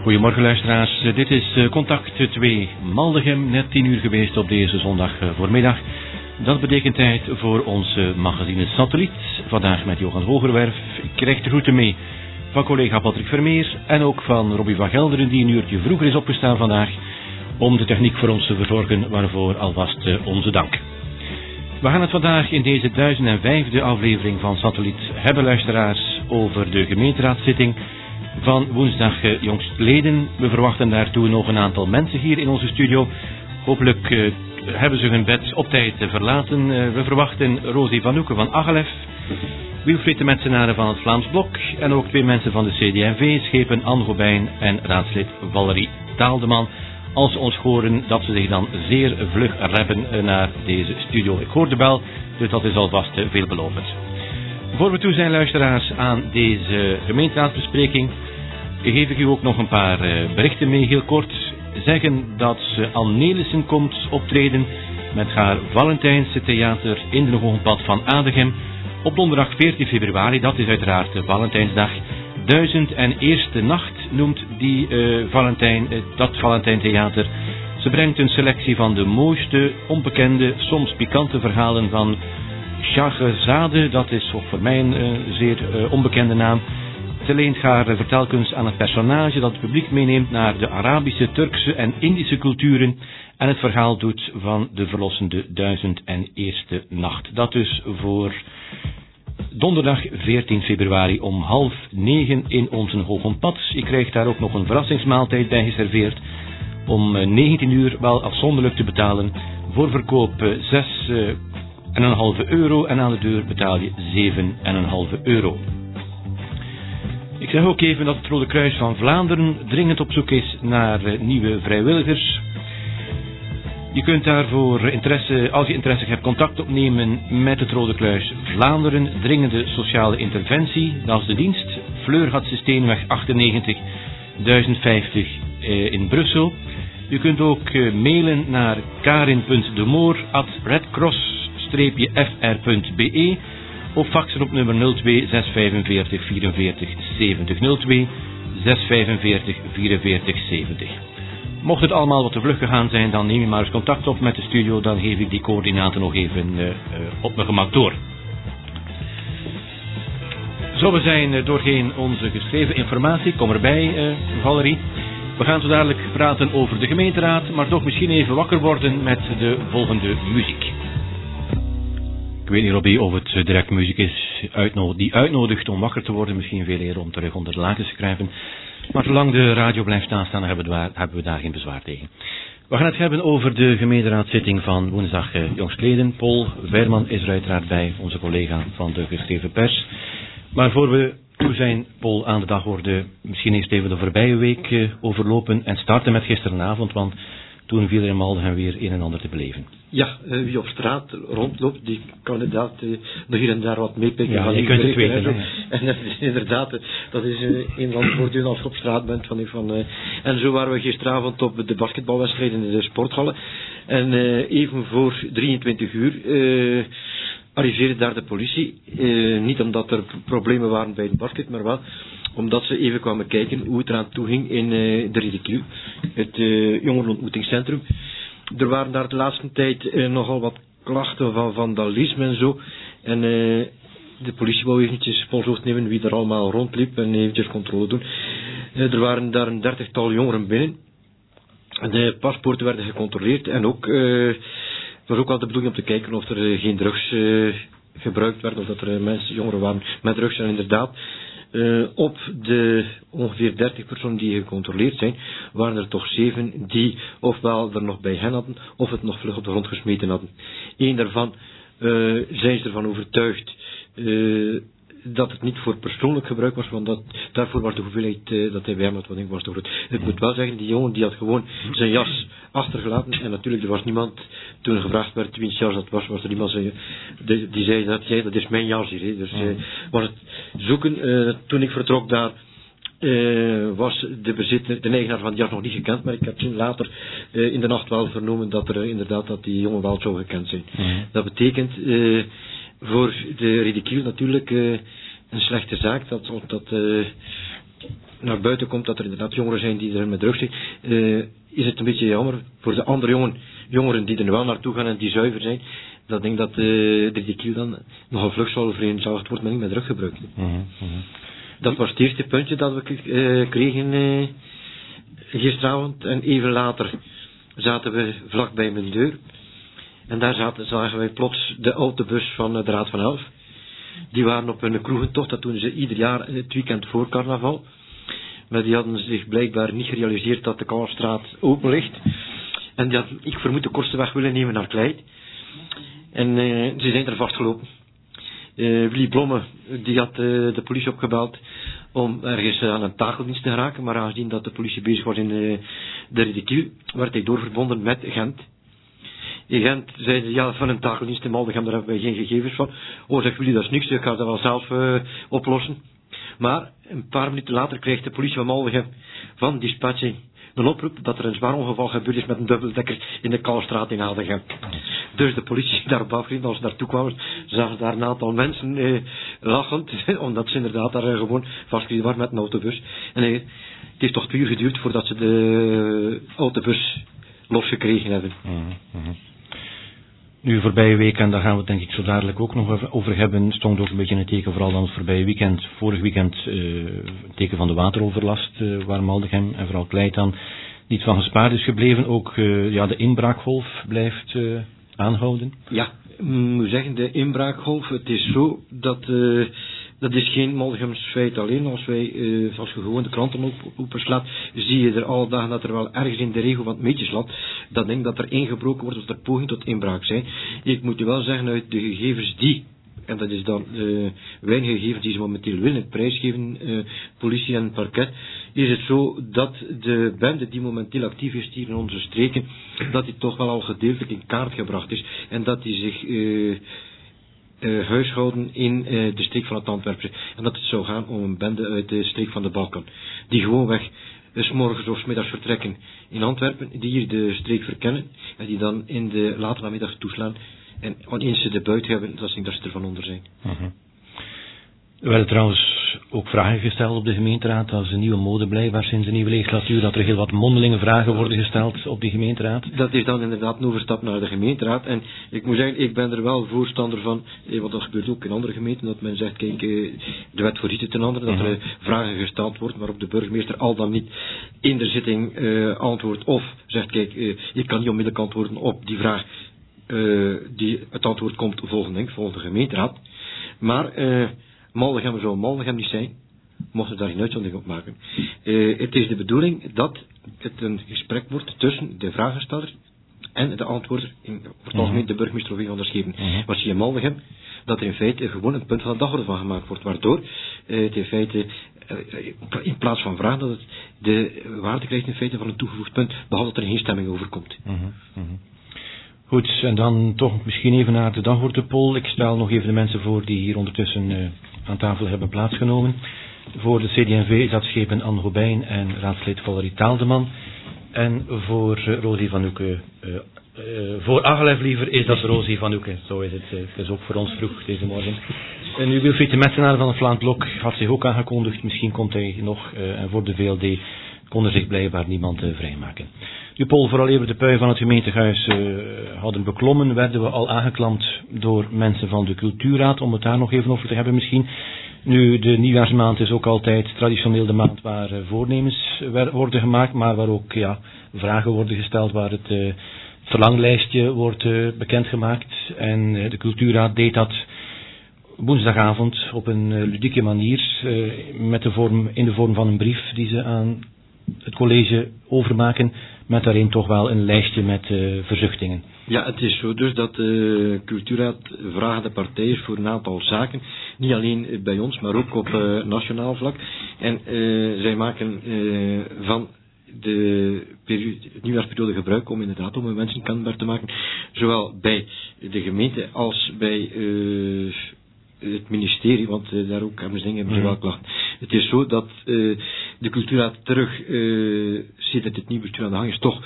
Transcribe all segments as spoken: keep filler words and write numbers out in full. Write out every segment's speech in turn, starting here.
Goedemorgen luisteraars, dit is Contact twee Maldegem, net tien uur geweest op deze zondag voormiddag. Dat betekent tijd voor onze magazine Satelliet. Vandaag met Johan Hogerwerf. Ik krijg de groeten mee van collega Patrick Vermeer en ook van Robbie van Gelderen, die een uurtje vroeger is opgestaan vandaag om de techniek voor ons te verzorgen, waarvoor alvast onze dank. We gaan het vandaag in deze duizend vijfde aflevering van Satelliet hebben, luisteraars, over de gemeenteraadszitting van woensdag jongstleden. We verwachten daartoe nog een aantal mensen hier in onze studio. Hopelijk uh, hebben ze hun bed op tijd verlaten. Uh, we verwachten Rosie van Hoeken van Agelef, Wilfried de Metsenaren van het Vlaams Blok en ook twee mensen van de C D en V, schepen Anne Gobijn en raadslid Valerie Taaldeman. Als ze ons horen dat ze zich dan zeer vlug reppen naar deze studio. Ik hoor de bel, dus dat is alvast veelbelovend. Voor we toe zijn, luisteraars, aan deze gemeenteraadsbespreking, geef ik u ook nog een paar berichten mee, heel kort. Zeggen dat Anne Nelissen komt optreden met haar Valentijnse theater in de Hogenpad van Adegem op donderdag veertien februari. Dat is uiteraard Valentijnsdag. Duizend en eerste nacht noemt die uh, Valentijn, uh, dat Valentijntheater. Ze brengt een selectie van de mooiste, onbekende, soms pikante verhalen van Shahrazade. Dat is ook voor mij een uh, zeer uh, onbekende naam. Ze leent haar uh, vertelkunst aan het personage dat het publiek meeneemt naar de Arabische, Turkse en Indische culturen en het verhaal doet van de verlossende duizend en eerste nacht. Dat dus voor donderdag veertien februari om half negen in onze Hogenpad. Ik krijg daar ook nog een verrassingsmaaltijd bij geserveerd om negentien uur, wel afzonderlijk te betalen. Voor verkoop zes en een halve euro en aan de deur betaal je zeven en een halve euro. Ik zeg ook even dat het Rode Kruis van Vlaanderen dringend op zoek is naar nieuwe vrijwilligers. Je kunt daarvoor interesse, als je interesse hebt, contact opnemen met het Rode Kruis Vlaanderen, dringende sociale interventie. Dat is de dienst. Fleurgatse Steenweg achtennegentig duizend vijftig eh, in Brussel. Je kunt ook eh, mailen naar karin punt de moor at redcross f r punt b e of faxen op nummer nul twee zes vijfenveertig vierenveertig zeventig nul twee zes vijfenveertig vierenveertig zeventig. Mocht het allemaal wat te vlug gegaan zijn, dan neem je maar eens contact op met de studio. Dan geef ik die coördinaten nog even uh, uh, op mijn gemak door. Zo, we zijn uh, doorheen onze geschreven informatie. Kom erbij, uh, Valerie. We gaan zo dadelijk praten over de gemeenteraad, maar toch misschien even wakker worden met de volgende muziek. Ik weet niet, Robbie, of het direct muziek is die uitnodigt om wakker te worden. Misschien veel eerder om terug onder de lakens te kruipen. Maar zolang de radio blijft aanstaan, hebben we, daar, hebben we daar geen bezwaar tegen. We gaan het hebben over de gemeenteraadszitting van woensdag eh, jongstleden. Paul Weerman is er uiteraard bij, onze collega van de geschreven pers. Maar voor we toe zijn, Paul, aan de dag worden, misschien eerst even de voorbije week eh, overlopen en starten met gisteravond, want toen viel er in Maldegem weer een en ander te beleven. Ja, uh, wie op straat rondloopt, die kan inderdaad uh, nog hier en daar wat meepikken. Ja, van je kunt het weten. En, en dat is inderdaad, uh, dat is uh, een land voortdurend als je op straat bent. Van, van, uh, en zo waren we gisteravond op de basketbalwedstrijden in de sporthallen. En uh, even voor drieëntwintig uur uh, arriveerde daar de politie. Uh, niet omdat er problemen waren bij het basket, maar wel omdat ze even kwamen kijken hoe het eraan toe ging in uh, de Ridicule, het uh, jongerenontmoetingscentrum. Er waren daar de laatste tijd uh, nogal wat klachten van vandalisme en zo. En uh, de politie wou eventjes polshoogte nemen wie er allemaal rondliep en eventjes controle doen. Uh, er waren daar een dertigtal jongeren binnen. De paspoorten werden gecontroleerd en ook, uh, het was ook wel de bedoeling om te kijken of er uh, geen drugs uh, gebruikt werden, of dat er uh, mensen, jongeren waren met drugs. En inderdaad, Uh, op de ongeveer dertig personen die gecontroleerd zijn, waren er toch zeven die ofwel er nog bij hen hadden, of het nog vlug op de grond gesmeten hadden. Eén daarvan uh, zijn ze ervan overtuigd uh, dat het niet voor persoonlijk gebruik was, want dat, daarvoor was de hoeveelheid uh, dat hij bij hem had, wat ik was te groot. Ik moet wel zeggen, die jongen die had gewoon zijn jas achtergelaten, en natuurlijk er was niemand, toen er gevraagd werd wiens jas dat was, was er iemand die, die, die zei dat, jij, dat is mijn jas hier, he. Dus uh, was het zoeken. Uh, toen ik vertrok daar, Uh, was de bezitter, de eigenaar van die jas nog niet gekend, maar ik heb toen later uh, in de nacht wel vernomen dat er uh, inderdaad dat die jongen wel zou gekend zijn. Mm. Dat betekent uh, voor de ridicule natuurlijk uh, een slechte zaak, dat, dat uh, naar buiten komt dat er inderdaad jongeren zijn die er met drugs zitten, uh, is het een beetje jammer voor de andere jongen, jongeren die er wel naartoe gaan en die zuiver zijn. Dat denk dat uh, de ridicuul dan nogal vlug zal vereenzelvigd wordt met niet met druggebruik. Mm-hmm, mm-hmm. Dat was het eerste puntje dat we uh, kregen uh, gisteravond. En even later zaten we vlak bij mijn deur. En daar zaten, zagen wij plots de autobus van uh, de Raad van Elf. Die waren op hun kroegentocht, dat doen ze ieder jaar het weekend voor carnaval. Maar die hadden zich blijkbaar niet gerealiseerd dat de Kalfstraat open ligt. En die hadden, ik vermoed, de kortste weg willen nemen naar Kleid. En uh, ze zijn er vastgelopen. Uh, Willy Blomme, die had uh, de politie opgebeld om ergens aan een takeldienst te geraken. Maar aangezien dat de politie bezig was in uh, de ridicule, werd hij doorverbonden met Gent. In Gent zeiden ja, van een takeldienst in Maldegem, daar hebben wij geen gegevens van. Oh, zegt Willy, dat is niks, ik ga dat wel zelf uh, oplossen. Maar een paar minuten later krijgt de politie van Maldegem van dispatching een oproep dat er een zwaar ongeval gebeurd is met een dubbeldekker in de Kalfstraat in Adegem. Dus de politie daarop afgereden, als ze daartoe kwamen, zagen daar een aantal mensen eh, lachend, omdat ze inderdaad daar eh, gewoon vastgereden waren met een autobus. En eh, het heeft toch twee uur geduurd voordat ze de autobus losgekregen hebben. Mm-hmm. Nu, voorbije week, en daar gaan we het denk ik zo dadelijk ook nog over hebben, stond ook een beetje een teken, vooral dan het voorbije weekend, vorig weekend, uh, een teken van de wateroverlast, uh, waar Maldegem en vooral Kleid dan niet van gespaard is gebleven. Ook uh, ja, de inbraakgolf blijft uh, aanhouden. Ja, ik moet zeggen, de inbraakgolf, het is zo dat... Uh, Dat is geen Maldegems feit alleen. Als wij, uh, als je gewoon de kranten op, openslaat, zie je er alle dagen dat er wel ergens in de regio van het Meetjesland, dat denk dat er ingebroken wordt of er poging tot inbraak zijn. Ik moet je wel zeggen, uit de gegevens die, en dat is dan uh, weinige gegevens die ze momenteel willen prijsgeven, uh, politie en parket, is het zo dat de bende die momenteel actief is hier in onze streken, dat die toch wel al gedeeltelijk in kaart gebracht is en dat die zich... Uh, Uh, huishouden in uh, de streek van het Antwerpse. En dat het zou gaan om een bende uit de streek van de Balkan. Die gewoonweg uh, 's morgens of 's middags vertrekken in Antwerpen. Die hier de streek verkennen. En die dan in de late namiddag toeslaan. En eens ze de buit hebben, dat ze, dat ze ervan onder zijn. Uh-huh. Er werden trouwens ook vragen gesteld op de gemeenteraad. Dat is een nieuwe mode blijkbaar sinds de nieuwe legislatuur. Dat er heel wat mondelinge vragen worden gesteld op de gemeenteraad. Dat is dan inderdaad een overstap naar de gemeenteraad. En ik moet zeggen, ik ben er wel voorstander van. Eh, want dat gebeurt ook in andere gemeenten. Dat men zegt, kijk, eh, de wet voorziet het ten andere. Dat er uh, vragen gesteld worden waarop de burgemeester al dan niet in de zitting uh, antwoordt. Of zegt, kijk, uh, ik kan niet onmiddellijk antwoorden op die vraag. Uh, die het antwoord komt volgende, denk, volgende gemeenteraad. Maar... Uh, Maldegem zou Maldegem niet zijn, mochten we daar geen uitzondering op maken. Uh, het is de bedoeling dat het een gesprek wordt tussen de vragensteller en de antwoorder, in het algemeen de burgemeester of een van de schepen. Uh-huh. Maar zie je Maldegem, dat er in feite gewoon een punt van de dagorde van gemaakt wordt, waardoor uh, het in feite, uh, in plaats van vragen, dat het de waarde krijgt in feite van een toegevoegd punt, behalve dat er geen stemming over komt. Uh-huh. Uh-huh. Goed, en dan toch misschien even naar de dagordepoll. Ik stel nog even de mensen voor die hier ondertussen uh, aan tafel hebben plaatsgenomen. Voor de C D N V is dat schepen Anne Robijn en raadslid Valerie Taaldeman. En voor uh, Rosie van Oeke, uh, uh, voor Agelef liever, is dat Rosie van Oeke. Zo is het. Uh, het is ook voor ons vroeg deze morgen. En nu Wilfried de Metsenaar van het Vlaams Blok had zich ook aangekondigd. Misschien komt hij nog. Uh, en voor de V L D kon er zich blijkbaar niemand uh, vrijmaken. De poll vooral even de pui van het gemeentehuis uh, hadden beklommen, werden we al aangeklampt door mensen van de cultuurraad, om het daar nog even over te hebben misschien. Nu, de nieuwjaarsmaand is ook altijd traditioneel de maand waar uh, voornemens worden gemaakt, maar waar ook ja, vragen worden gesteld, waar het uh, verlanglijstje wordt uh, bekendgemaakt. En uh, de cultuurraad deed dat woensdagavond op een uh, ludieke manier, uh, met de vorm, in de vorm van een brief die ze aan het college overmaken, met daarin toch wel een lijstje met uh, verzuchtingen. Ja, het is zo dus dat de uh, cultuurraad vragende partij is voor een aantal zaken. Niet alleen bij ons, maar ook op uh, nationaal vlak. En uh, zij maken uh, van de periode, nieuwjaarsperiode gebruik om inderdaad om hun mensen kenbaar te maken. Zowel bij de gemeente als bij uh, het ministerie, want uh, daar ook hebben ze dingen hebben ze wel klachten. Het is zo dat uh, de cultuurraad terug, uh, sinds het nieuwe bestuur aan de gang is, toch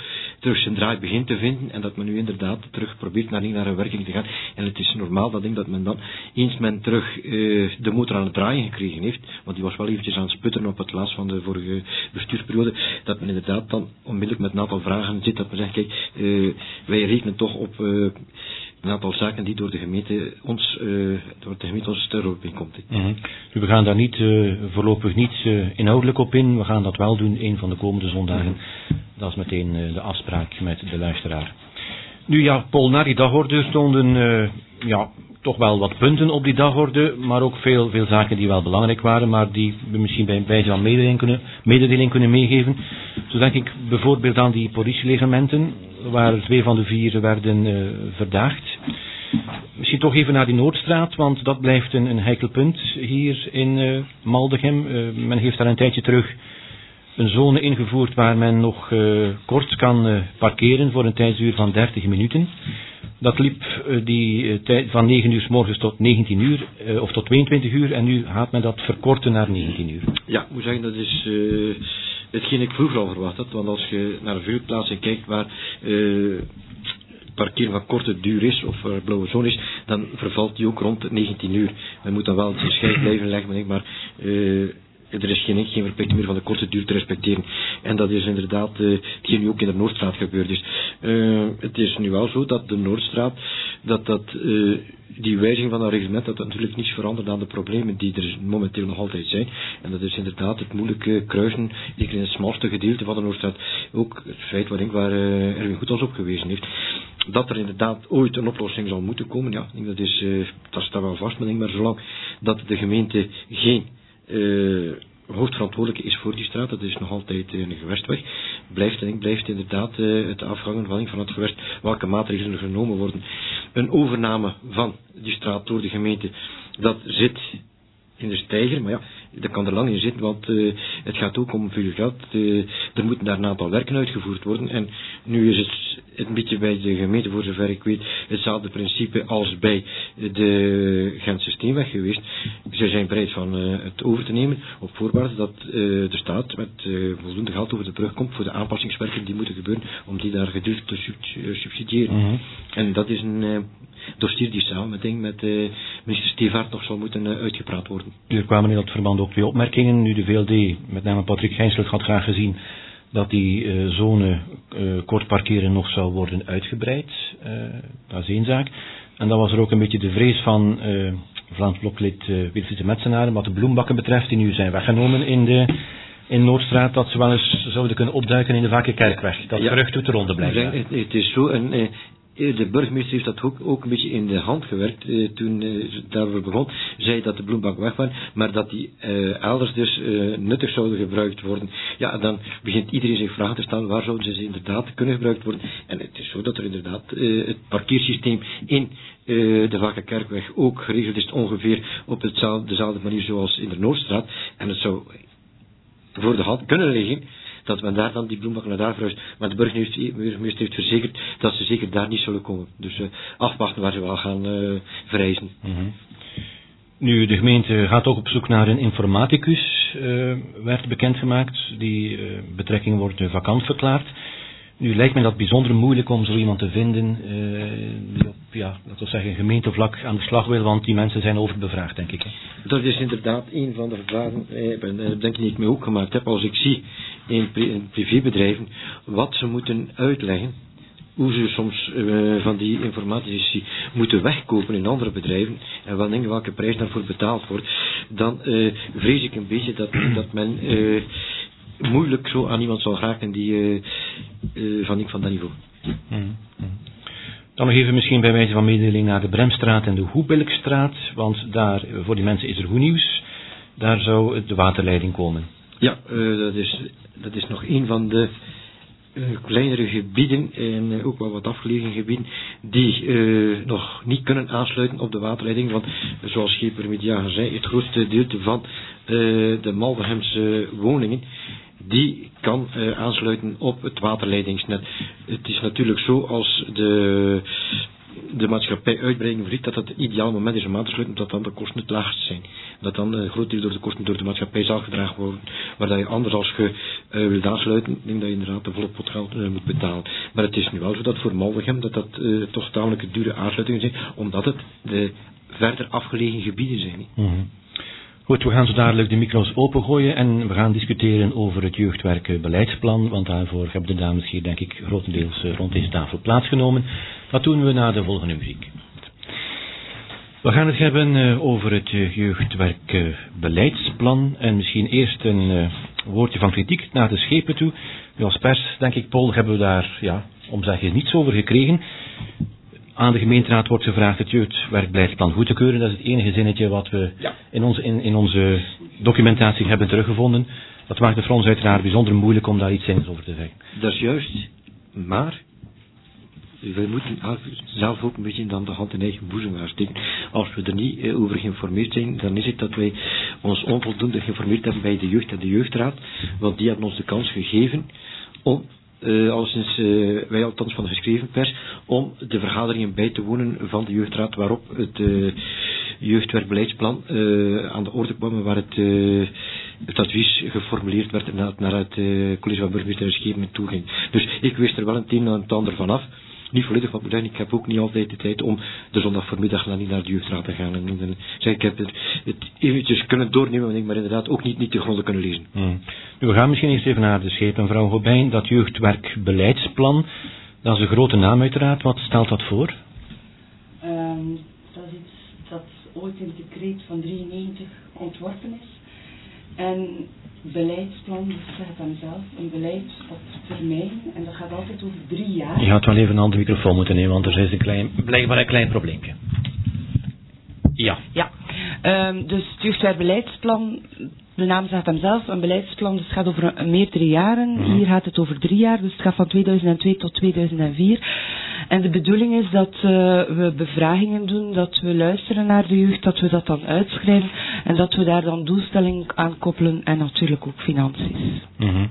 terug zijn draai begint te vinden en dat men nu inderdaad terug probeert naar, naar een werking te gaan. En het is normaal dat, denk, dat men dan, eens men terug uh, de motor aan het draaien gekregen heeft, want die was wel eventjes aan het sputteren op het laatst van de vorige bestuursperiode, dat men inderdaad dan onmiddellijk met een aantal vragen zit, dat men zegt, kijk, uh, wij rekenen toch op uh, een aantal zaken die door de gemeente ons, uh, door de gemeente ons ter hulp komt. Mm-hmm. Dus we gaan daar niet, uh, voorlopig niet uh, inhoudelijk op in, we gaan dat wel doen een van de komende zondagen. Mm-hmm. Dat is meteen uh, de afspraak met de luisteraar. Nu ja, Paul, na die dagorde stonden uh, ja, toch wel wat punten op die dagorde, maar ook veel, veel zaken die wel belangrijk waren, maar die we misschien bij wijze van mededeling kunnen, mededeling kunnen meegeven. Zo denk ik bijvoorbeeld aan die politiereglementen, waar twee van de vier werden uh, verdaagd. Misschien toch even naar die Noordstraat, want dat blijft een, een heikel punt hier in uh, Maldegem. Uh, men heeft daar een tijdje terug een zone ingevoerd waar men nog uh, kort kan uh, parkeren voor een tijdsduur van dertig minuten. Dat liep uh, die uh, tijd van negen uur 's morgens tot negentien uur, uh, of tot tweeëntwintig uur, en nu gaat men dat verkorten naar negentien uur. Ja, ik moet zeggen, dat is uh, hetgeen ik vroeger al verwacht had, want als je naar veel plaatsen kijkt waar uh, parkeren van korte duur is, of uh, blauwe zone is, dan vervalt die ook rond negentien uur. Men moet dan wel zijn scheid blijven leggen, maar uh, er is geen, geen verplichting meer van de korte duur te respecteren. En dat is inderdaad uh, hetgeen nu ook in de Noordstraat gebeurd is. Uh, het is nu wel zo dat de Noordstraat, dat dat, uh, die wijziging van dat reglement, dat dat natuurlijk niets verandert aan de problemen die er momenteel nog altijd zijn. En dat is inderdaad het moeilijke kruisen, zeker in het smalste gedeelte van de Noordstraat. Ook het feit waar, denk, waar uh, Erwin Goethals op gewezen heeft. Dat er inderdaad ooit een oplossing zal moeten komen, ja, dat, is, uh, dat staat wel vast, maar, denk, maar zolang dat de gemeente geen Uh, hoofdverantwoordelijke is voor die straat, dat is nog altijd een gewestweg, blijft, denk, blijft inderdaad uh, het afhangen van, van het gewest welke maatregelen er genomen worden. Een overname van die straat door de gemeente, dat zit in de steiger, maar ja, dat kan er lang in zitten, want uh, het gaat ook om veel geld. Uh, er moeten daar een aantal werken uitgevoerd worden en nu is het een beetje bij de gemeente, voor zover ik weet, hetzelfde principe als bij de Gentse Steenweg geweest. Zij zijn bereid van uh, het over te nemen op voorwaarde dat uh, de staat met uh, voldoende geld over de brug komt voor de aanpassingswerken die moeten gebeuren om die daar gedeeltelijk te subsidiëren. Mm-hmm. En dat is een uh, dossier die samen met, denk, met uh, minister Stevaart nog zal moeten uh, uitgepraat worden. Er kwamen in dat verband ook twee opmerkingen. Nu de V L D, met name Patrick Gijnslet, had graag gezien dat die uh, zone uh, kort parkeren nog zou worden uitgebreid. Uh, dat is één zaak. En dan was er ook een beetje de vrees van uh, Vlaams Bloklid uh, Wilfried Metsenaren, wat de bloembakken betreft, die nu zijn weggenomen in de in Noordstraat, dat ze wel eens zouden kunnen opduiken in de Vakenkerkweg. Dat ja, gerucht doet de ronde blijven. Het, het is zo, en uh, de burgemeester heeft dat ook, ook een beetje in de hand gewerkt uh, toen uh, daarover begon. Zei dat de bloembak weg waren, maar dat die uh, elders dus uh, nuttig zouden gebruikt worden. Ja, dan begint iedereen zich vragen te stellen, waar zouden ze inderdaad kunnen gebruikt worden. En het is zo dat er inderdaad uh, het parkeersysteem in uh, de Vakenkerkweg ook geregeld is, ongeveer op hetzelfde, dezelfde manier zoals in de Noordstraat. En het zou voor de hand kunnen liggen dat men daar dan die bloembak naar daar verhuist. Maar de burgemeester heeft verzekerd dat ze zeker daar niet zullen komen. Dus uh, afwachten waar ze wel gaan uh, verrijzen. Mm-hmm. Nu, de gemeente gaat ook op zoek naar een informaticus, uh, werd bekendgemaakt. Die uh, betrekking wordt uh, vakant verklaard. Nu lijkt me dat bijzonder moeilijk om zo iemand te vinden uh, die op, ja, dat wil zeggen, gemeentevlak aan de slag wil, want die mensen zijn overbevraagd, denk ik. Hè. Dat is inderdaad een van de vragen, eh, en dat denk ik niet mee ook gemaakt heb, als ik zie in, pri- in privébedrijven wat ze moeten uitleggen, hoe ze soms uh, van die informatici moeten wegkopen in andere bedrijven en wel dingen welke prijs daarvoor betaald wordt, dan uh, vrees ik een beetje dat, dat men uh, moeilijk zo aan iemand zal raken die uh, uh, van ik van dat niveau. Mm-hmm. Dan nog even misschien bij wijze van mededeling naar de Bremstraat en de Hoebelkstraat, want daar, voor die mensen is er goed nieuws. Daar zou de waterleiding komen. Ja, uh, dat, is, dat is nog een van de uh, kleinere gebieden en uh, ook wel wat afgelegen gebieden die uh, nog niet kunnen aansluiten op de waterleiding, want zoals Scheper Mediaga zei, het grootste gedeelte van uh, de Maldegemse woningen die kan uh, aansluiten op het waterleidingsnet. Het is natuurlijk zo, als de de maatschappij uitbreiding verricht, dat dat het ideale moment is om aan te sluiten, omdat dan de kosten het laagst zijn. Dat dan een groot deel door de kosten door de maatschappij zal gedragen worden, waar dat je anders als je uh, wilt aansluiten, denk dat je inderdaad de volle pot geld uh, moet betalen. Maar het is nu wel zo dat voor Maldegem dat dat uh, toch tamelijk dure aansluitingen zijn, omdat het de verder afgelegen gebieden zijn. Mm-hmm. Goed, we gaan zo dadelijk de micro's opengooien en we gaan discussiëren over het jeugdwerkbeleidsplan, want daarvoor hebben de dames hier denk ik grotendeels rond deze tafel plaatsgenomen. Dat doen we na de volgende muziek. We gaan het hebben over het jeugdwerkbeleidsplan en misschien eerst een uh, woordje van kritiek naar de schepen toe. Nu als pers, denk ik, Paul, hebben we daar, ja, om zeggen, niets over gekregen. Aan de gemeenteraad wordt gevraagd het jeugdwerkbeleidsplan goed te keuren. Dat is het enige zinnetje wat we ja. in, onze, in, in onze documentatie hebben teruggevonden. Dat maakt het voor ons uiteraard bijzonder moeilijk om daar iets zinnigs over te zeggen. Dat is juist, maar we moeten zelf ook een beetje dan de hand in eigen boezem gaan steken. Als we er niet uh, over geïnformeerd zijn, dan is het dat wij ons onvoldoende geïnformeerd hebben bij de jeugd en de jeugdraad, want die hebben ons de kans gegeven om Uh, alleszins uh, wij althans van de geschreven pers, om de vergaderingen bij te wonen van de jeugdraad waarop het uh, jeugdwerkbeleidsplan uh, aan de orde kwam, waar het, uh, het advies geformuleerd werd en naar, naar het uh, college van burgemeester en schepen toe ging. Dus ik wist er wel een een en het ander vanaf. Niet volledig, want ik ik heb ook niet altijd de tijd om de zondag voormiddag dan niet naar de jeugdraad te gaan. En, en, zeg, ik heb het, het eventjes kunnen doornemen, maar inderdaad ook niet, niet te gronden kunnen lezen. Hmm. Nu, we gaan misschien eerst even naar de schepen. Mevrouw Gobijn, dat jeugdwerkbeleidsplan, dat is een grote naam uiteraard. Wat stelt dat voor? Um, dat is iets dat ooit in het decreet van drieënnegentig ontworpen is. En beleidsplan, dat zegt hem zelf, een beleid op termijn, en dat gaat altijd over drie jaar. Je gaat wel even een andere microfoon moeten nemen, want er is een klein, blijkbaar een klein probleempje. Ja. Ja, um, dus het jeugdwerkbeleidsplan, de naam zegt hem zelf, een beleidsplan, dus het gaat over een, meerdere jaren. Mm-hmm. Hier gaat het over drie jaar, dus het gaat van tweeduizend twee tot tweeduizend vier. En de bedoeling is dat uh, we bevragingen doen, dat we luisteren naar de jeugd, dat we dat dan uitschrijven en dat we daar dan doelstelling aan koppelen en natuurlijk ook financiën. Mm-hmm.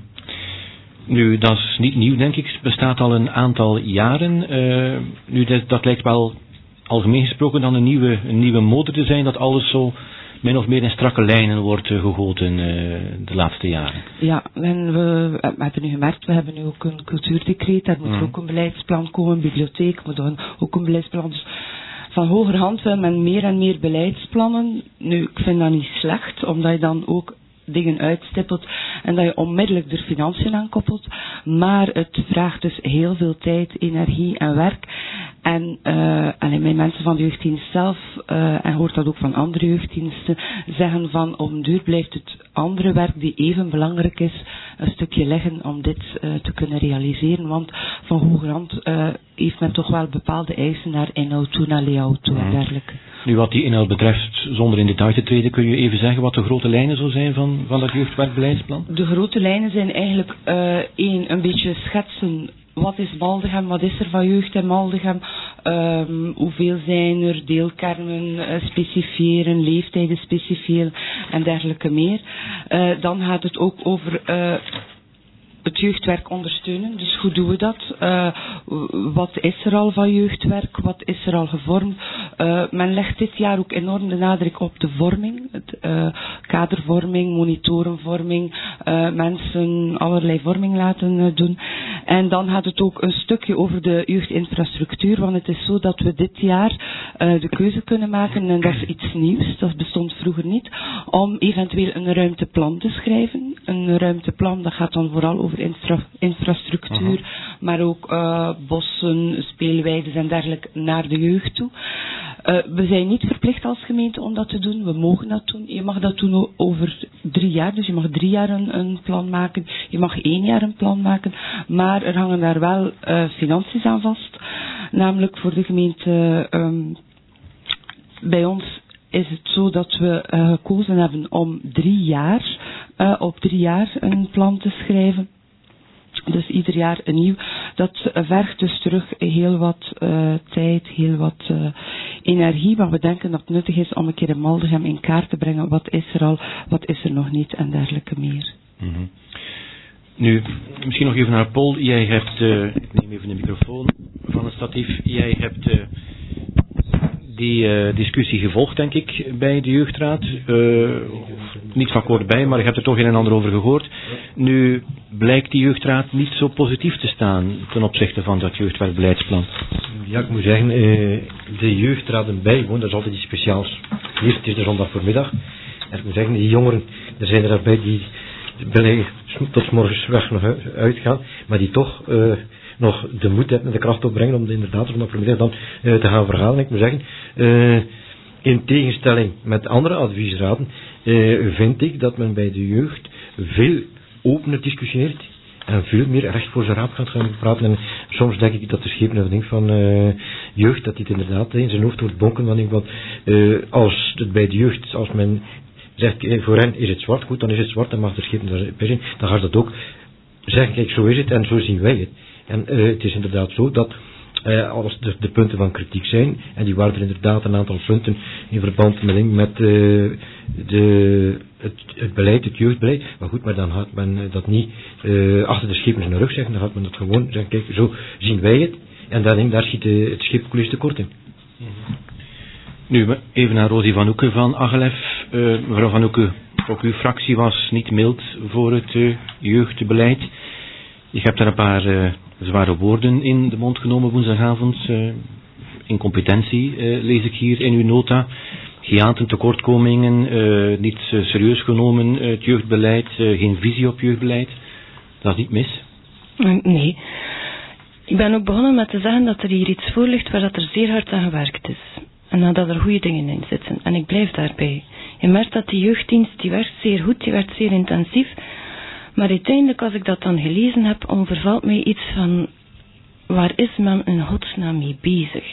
Nu, dat is niet nieuw, denk ik. Het bestaat al een aantal jaren. Uh, nu, dat, dat lijkt wel algemeen gesproken dan een nieuwe, een nieuwe mode te zijn, dat alles zo min of meer in strakke lijnen wordt uh, gegoten uh, de laatste jaren. Ja, en we, we hebben nu gemerkt, we hebben nu ook een cultuurdecreet, daar moet mm. ook een beleidsplan komen, een bibliotheek moet dan ook een beleidsplan. Dus van hogerhand wil men meer en meer beleidsplannen. Nu, ik vind dat niet slecht, omdat je dan ook dingen uitstippelt en dat je onmiddellijk er financiën aan koppelt, maar het vraagt dus heel veel tijd, energie en werk. En uh, alleen mijn mensen van de jeugddienst zelf, uh, en hoort dat ook van andere jeugddiensten, zeggen van op een duur blijft het andere werk die even belangrijk is, een stukje leggen om dit uh, te kunnen realiseren, want van hogerhand uh, heeft men toch wel bepaalde eisen naar inhoud toe, naar layout toe en dergelijke. Nu, wat die inhoud betreft, zonder in detail te treden, kun je even zeggen wat de grote lijnen zo zijn van, van dat jeugdwerkbeleidsplan? De grote lijnen zijn eigenlijk uh, één, een beetje schetsen. Wat is Maldegem? Wat is er van jeugd in Maldegem? Um, hoeveel zijn er? Deelkernen uh, specifieren, leeftijden specifieren en dergelijke meer. Uh, dan gaat het ook over uh, het jeugdwerk ondersteunen. Dus hoe doen we dat? Uh, wat is er al van jeugdwerk? Wat is er al gevormd? Uh, men legt dit jaar ook enorm de nadruk op de vorming. Het, uh, kadervorming, monitorenvorming. Uh, mensen allerlei vorming laten uh, doen. En dan gaat het ook een stukje over de jeugdinfrastructuur. Want het is zo dat we dit jaar uh, de keuze kunnen maken. En dat is iets nieuws. Dat bestond vroeger niet. Om eventueel een ruimteplan te schrijven. Een ruimteplan, dat gaat dan vooral over Infra- infrastructuur, uh-huh. maar ook uh, bossen, speelweiden en dergelijke naar de jeugd toe. Uh, we zijn niet verplicht als gemeente om dat te doen, we mogen dat doen. Je mag dat doen over drie jaar, dus je mag drie jaar een, een plan maken, je mag één jaar een plan maken, maar er hangen daar wel uh, financiën aan vast. Namelijk voor de gemeente, um, bij ons is het zo dat we uh, gekozen hebben om drie jaar, uh, op drie jaar een plan te schrijven. Dus ieder jaar een nieuw. Dat vergt dus terug heel wat uh, tijd, heel wat uh, energie. Maar we denken dat het nuttig is om een keer in Maldegem in kaart te brengen. Wat is er al, wat is er nog niet en dergelijke meer. Mm-hmm. Nu, misschien nog even naar Paul. Jij hebt, uh, ik neem even de microfoon van het statief. Jij hebt uh, die uh, discussie gevolgd, denk ik, bij de jeugdraad. Uh, niet van kort bij, maar ik heb er toch een en ander over gehoord. Nu blijkt die jeugdraad niet zo positief te staan ten opzichte van dat jeugdwerkbeleidsplan. Ja, ik moet zeggen, uh, de jeugdraden bijwonen, dat is altijd iets speciaals. Eerst is de zondag voormiddag. En ik moet zeggen, die jongeren, er zijn er daarbij die billen tot 's morgens weg nog uitgaan, maar die toch uh, nog de moed hebben en de kracht opbrengen om de inderdaad zondag voormiddag dan uh, te gaan verhalen. Ik moet zeggen, uh, in tegenstelling met andere adviesraden, uh, vind ik dat men bij de jeugd veel opener discussieert en veel meer recht voor zijn raap gaat gaan praten. En soms denk ik dat de schepen ding van uh, jeugd, dat dit inderdaad in zijn hoofd wordt bonken. Want ik, want, uh, als het bij de jeugd, als men zegt, eh, voor hen is het zwart, goed, dan is het zwart, dan mag de schepen daarbij zijn, dan gaat dat ook zeggen, kijk, zo is het en zo zien wij het. En uh, het is inderdaad zo dat Uh, als de, de punten van kritiek zijn, en die waren er inderdaad een aantal punten in verband met, met uh, de, het, het beleid, het jeugdbeleid, maar goed, maar dan gaat men dat niet uh, achter de schepen in de rug zeggen, dan gaat men dat gewoon zeggen, kijk, zo zien wij het, en dan, daar schiet uh, het schip koelis tekort in. Mm-hmm. Nu, even naar Rosie van Oeken van Agelef. Uh, mevrouw van Oeken, ook uw fractie was niet mild voor het uh, jeugdbeleid. Je hebt daar een paar uh, zware woorden in de mond genomen woensdagavond. Uh, incompetentie uh, lees ik hier in uw nota. Geaten tekortkomingen, uh, niet uh, serieus genomen uh, het jeugdbeleid, uh, geen visie op jeugdbeleid. Dat is niet mis? Nee. Ik ben ook begonnen met te zeggen dat er hier iets voor ligt waar dat er zeer hard aan gewerkt is. En dat er goede dingen in zitten. En ik blijf daarbij. Je merkt dat die jeugddienst, die werkt zeer goed, die werkt zeer intensief. Maar uiteindelijk, als ik dat dan gelezen heb, overvalt mij iets van, waar is men in godsnaam mee bezig?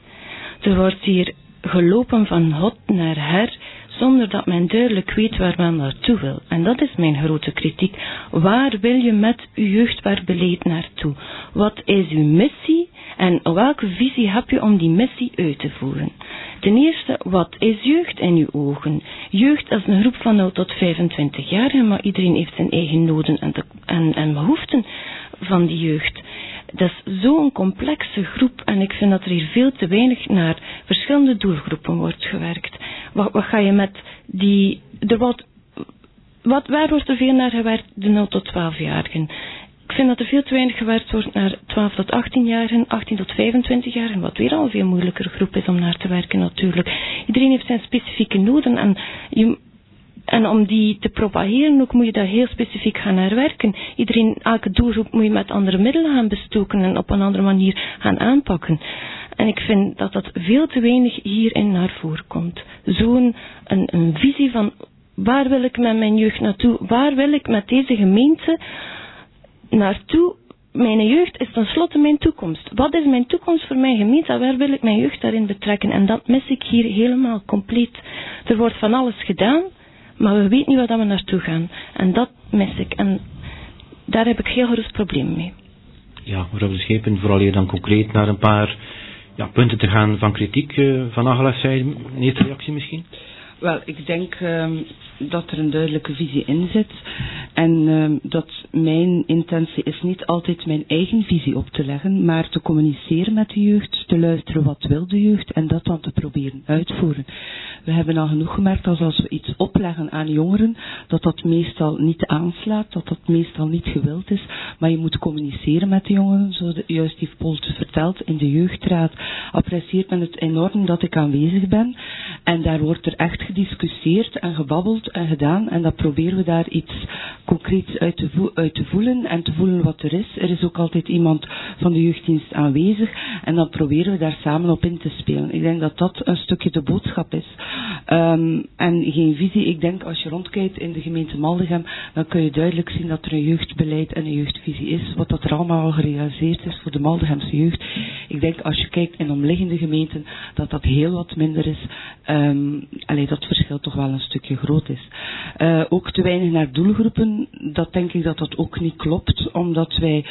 Er wordt hier gelopen van hot naar her, zonder dat men duidelijk weet waar men naartoe wil. En dat is mijn grote kritiek. Waar wil je met uw jeugdwerkbeleid naartoe? Wat is uw missie? En welke visie heb je om die missie uit te voeren? Ten eerste, wat is jeugd in uw ogen? Jeugd is een groep van nul tot vijfentwintig jaar, maar iedereen heeft zijn eigen noden en, te, en, en behoeften van die jeugd. Dat is zo'n complexe groep en ik vind dat er hier veel te weinig naar verschillende doelgroepen wordt gewerkt. Wat, wat ga je met die... Er wordt, wat, waar wordt er veel naar gewerkt? De nul tot twaalf-jarigen. Ik vind dat er veel te weinig gewerkt wordt naar twaalf tot achttien-jarigen, achttien tot vijfentwintig-jarigen, wat weer al een veel moeilijker groep is om naar te werken natuurlijk. Iedereen heeft zijn specifieke noden en, je, en om die te propageren ook moet je daar heel specifiek gaan naar werken. Iedereen, elke doelgroep moet je met andere middelen gaan bestoken en op een andere manier gaan aanpakken. En ik vind dat dat veel te weinig hierin naar voren komt. Zo'n een, een visie van waar wil ik met mijn jeugd naartoe, waar wil ik met deze gemeente naartoe. Mijn jeugd is tenslotte mijn toekomst. Wat is mijn toekomst voor mijn gemeente en waar wil ik mijn jeugd daarin betrekken? En dat mis ik hier helemaal compleet. Er wordt van alles gedaan, maar we weten niet waar we naartoe gaan. En dat mis ik. En daar heb ik heel groot probleem mee. Ja, mevrouw de Schepen, vooral hier dan concreet naar een paar ja, punten te gaan van kritiek uh, van Agelef zijde. Een eerste reactie misschien? Wel, ik denk um, dat er een duidelijke visie in zit en um, dat mijn intentie is niet altijd mijn eigen visie op te leggen, maar te communiceren met de jeugd, te luisteren wat wil de jeugd en dat dan te proberen uitvoeren. We hebben al genoeg gemerkt dat als we iets opleggen aan jongeren, dat dat meestal niet aanslaat, dat dat meestal niet gewild is, maar je moet communiceren met de jongeren, zoals juist Yves Poelt vertelt, in de jeugdraad apprecieert men het enorm dat ik aanwezig ben en daar wordt er echt gediscussieerd en gebabbeld en gedaan en dat proberen we daar iets concreets uit te, vo- uit te voelen en te voelen wat er is. Er is ook altijd iemand van de jeugddienst aanwezig en dan proberen we daar samen op in te spelen. Ik denk dat dat een stukje de boodschap is. Um, en geen visie. Ik denk als je rondkijkt in de gemeente Maldegem, dan kun je duidelijk zien dat er een jeugdbeleid en een jeugdvisie is. Wat dat er allemaal al gerealiseerd is voor de Maldegemse jeugd. Ik denk als je kijkt in omliggende gemeenten, dat dat heel wat minder is. Um, allee, dat het verschil toch wel een stukje groot is. Uh, ook te weinig naar doelgroepen, dat denk ik dat dat ook niet klopt, omdat wij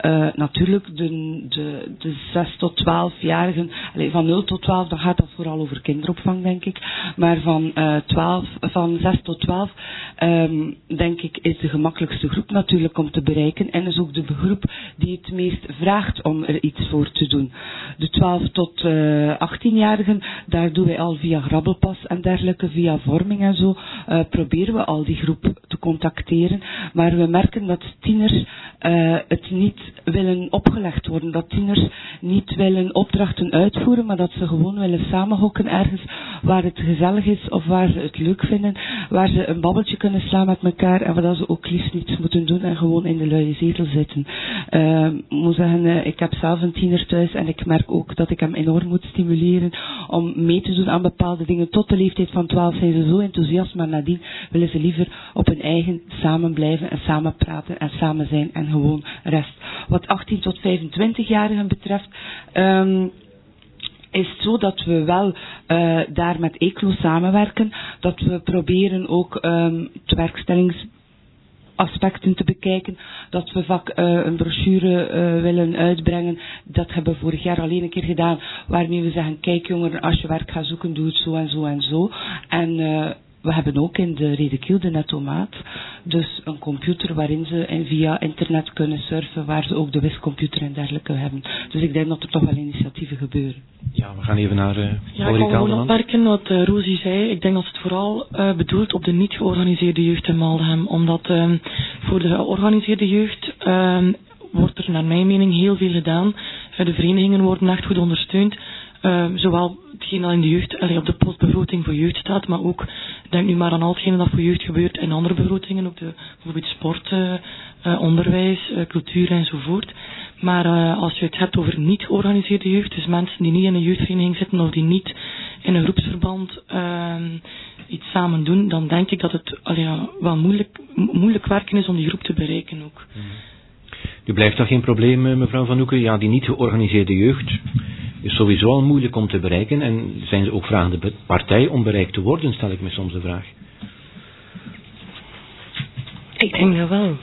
uh, natuurlijk de, de, de zes tot twaalf-jarigen, allez, van nul tot twaalf, dan gaat dat vooral over kinderopvang, denk ik. Maar van, uh, twaalf, van zes tot twaalf, um, denk ik, is de gemakkelijkste groep natuurlijk om te bereiken. En is ook de groep die het meest vraagt om er iets voor te doen. De twaalf tot achttienjarigen, daar doen wij al via Grabbelpas en dergelijke, via vorming en zo, uh, proberen we al die groep te contacteren. Maar we merken dat tieners uh, het niet willen opgelegd worden. Dat tieners niet willen opdrachten uitvoeren, maar dat ze gewoon willen samenhokken ergens waar het gezellig is of waar ze het leuk vinden, waar ze een babbeltje kunnen slaan met elkaar en waar ze ook liefst niets moeten doen en gewoon in de luie zetel zitten. Uh, ik moet zeggen, uh, ik heb zelf een tiener thuis en ik merk ook dat ik hem enorm moet stimuleren om mee te doen aan bepaalde dingen. Tot de leeftijd van twaalf zijn ze zo enthousiast, maar nadien willen ze liever op hun eigen samen blijven en samen praten en samen zijn en gewoon rest. Wat achttien tot vijfentwintig-jarigen betreft, um, is het zo dat we wel uh, daar met E C L O samenwerken, dat we proberen ook um, het werkstellings aspecten te bekijken, dat we vaak uh, een brochure uh, willen uitbrengen. Dat hebben we vorig jaar alleen een keer gedaan, waarmee we zeggen, kijk jongeren, als je werk gaat zoeken, doe het zo en zo en zo. En uh, we hebben ook in de Redekiel de Netomaat, dus een computer waarin ze in via internet kunnen surfen, waar ze ook de wiscomputer en dergelijke hebben. Dus ik denk dat er toch wel initiatieven gebeuren. Ja, we gaan even naar uh, Ja, ik wil gewoon opmerken wat uh, Rosie zei. Ik denk dat het vooral uh, bedoelt op de niet georganiseerde jeugd in Maldegem. Omdat uh, voor de georganiseerde jeugd uh, wordt er naar mijn mening heel veel gedaan. Uh, de verenigingen worden echt goed ondersteund. Uh, zowel hetgeen dat in de jeugd, allee, op de postbegroting voor jeugd staat, maar ook, denk nu maar aan al hetgene dat voor jeugd gebeurt in andere begrotingen, ook de, bijvoorbeeld sport, uh, uh, onderwijs, uh, cultuur enzovoort. Maar uh, als je het hebt over niet georganiseerde jeugd, dus mensen die niet in een jeugdvereniging zitten of die niet in een groepsverband uh, iets samen doen, dan denk ik dat het allee, wel moeilijk, moeilijk werken is om die groep te bereiken ook. U blijft dat geen probleem, mevrouw Van Hoeken? Ja, die niet georganiseerde jeugd is sowieso al moeilijk om te bereiken. En zijn ze ook vragende partij om bereikt te worden, stel ik me soms de vraag. Ik denk dat wel.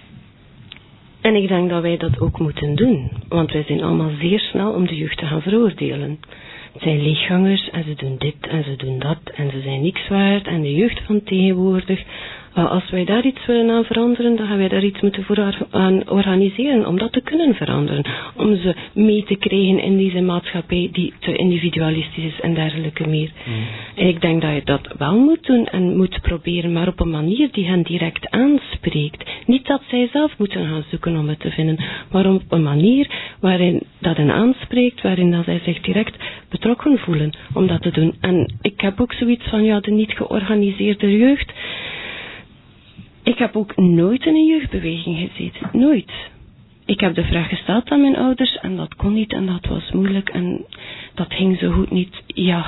En ik denk dat wij dat ook moeten doen. Want wij zijn allemaal zeer snel om de jeugd te gaan veroordelen. Het zijn leeggangers en ze doen dit en ze doen dat en ze zijn niks waard. En de jeugd van tegenwoordig, als wij daar iets willen aan veranderen, dan gaan wij daar iets moeten voor aan organiseren om dat te kunnen veranderen. Om ze mee te krijgen in deze maatschappij die te individualistisch is en dergelijke meer. Mm. En ik denk dat je dat wel moet doen en moet proberen, maar op een manier die hen direct aanspreekt. Niet dat zij zelf moeten gaan zoeken om het te vinden, maar op een manier waarin dat hen aanspreekt, waarin dat zij zich direct betrokken voelen om dat te doen. En ik heb ook zoiets van, ja, de niet georganiseerde jeugd. Ik heb ook nooit in een jeugdbeweging gezeten. Nooit. Ik heb de vraag gesteld aan mijn ouders en dat kon niet en dat was moeilijk en dat ging zo goed niet. Ja,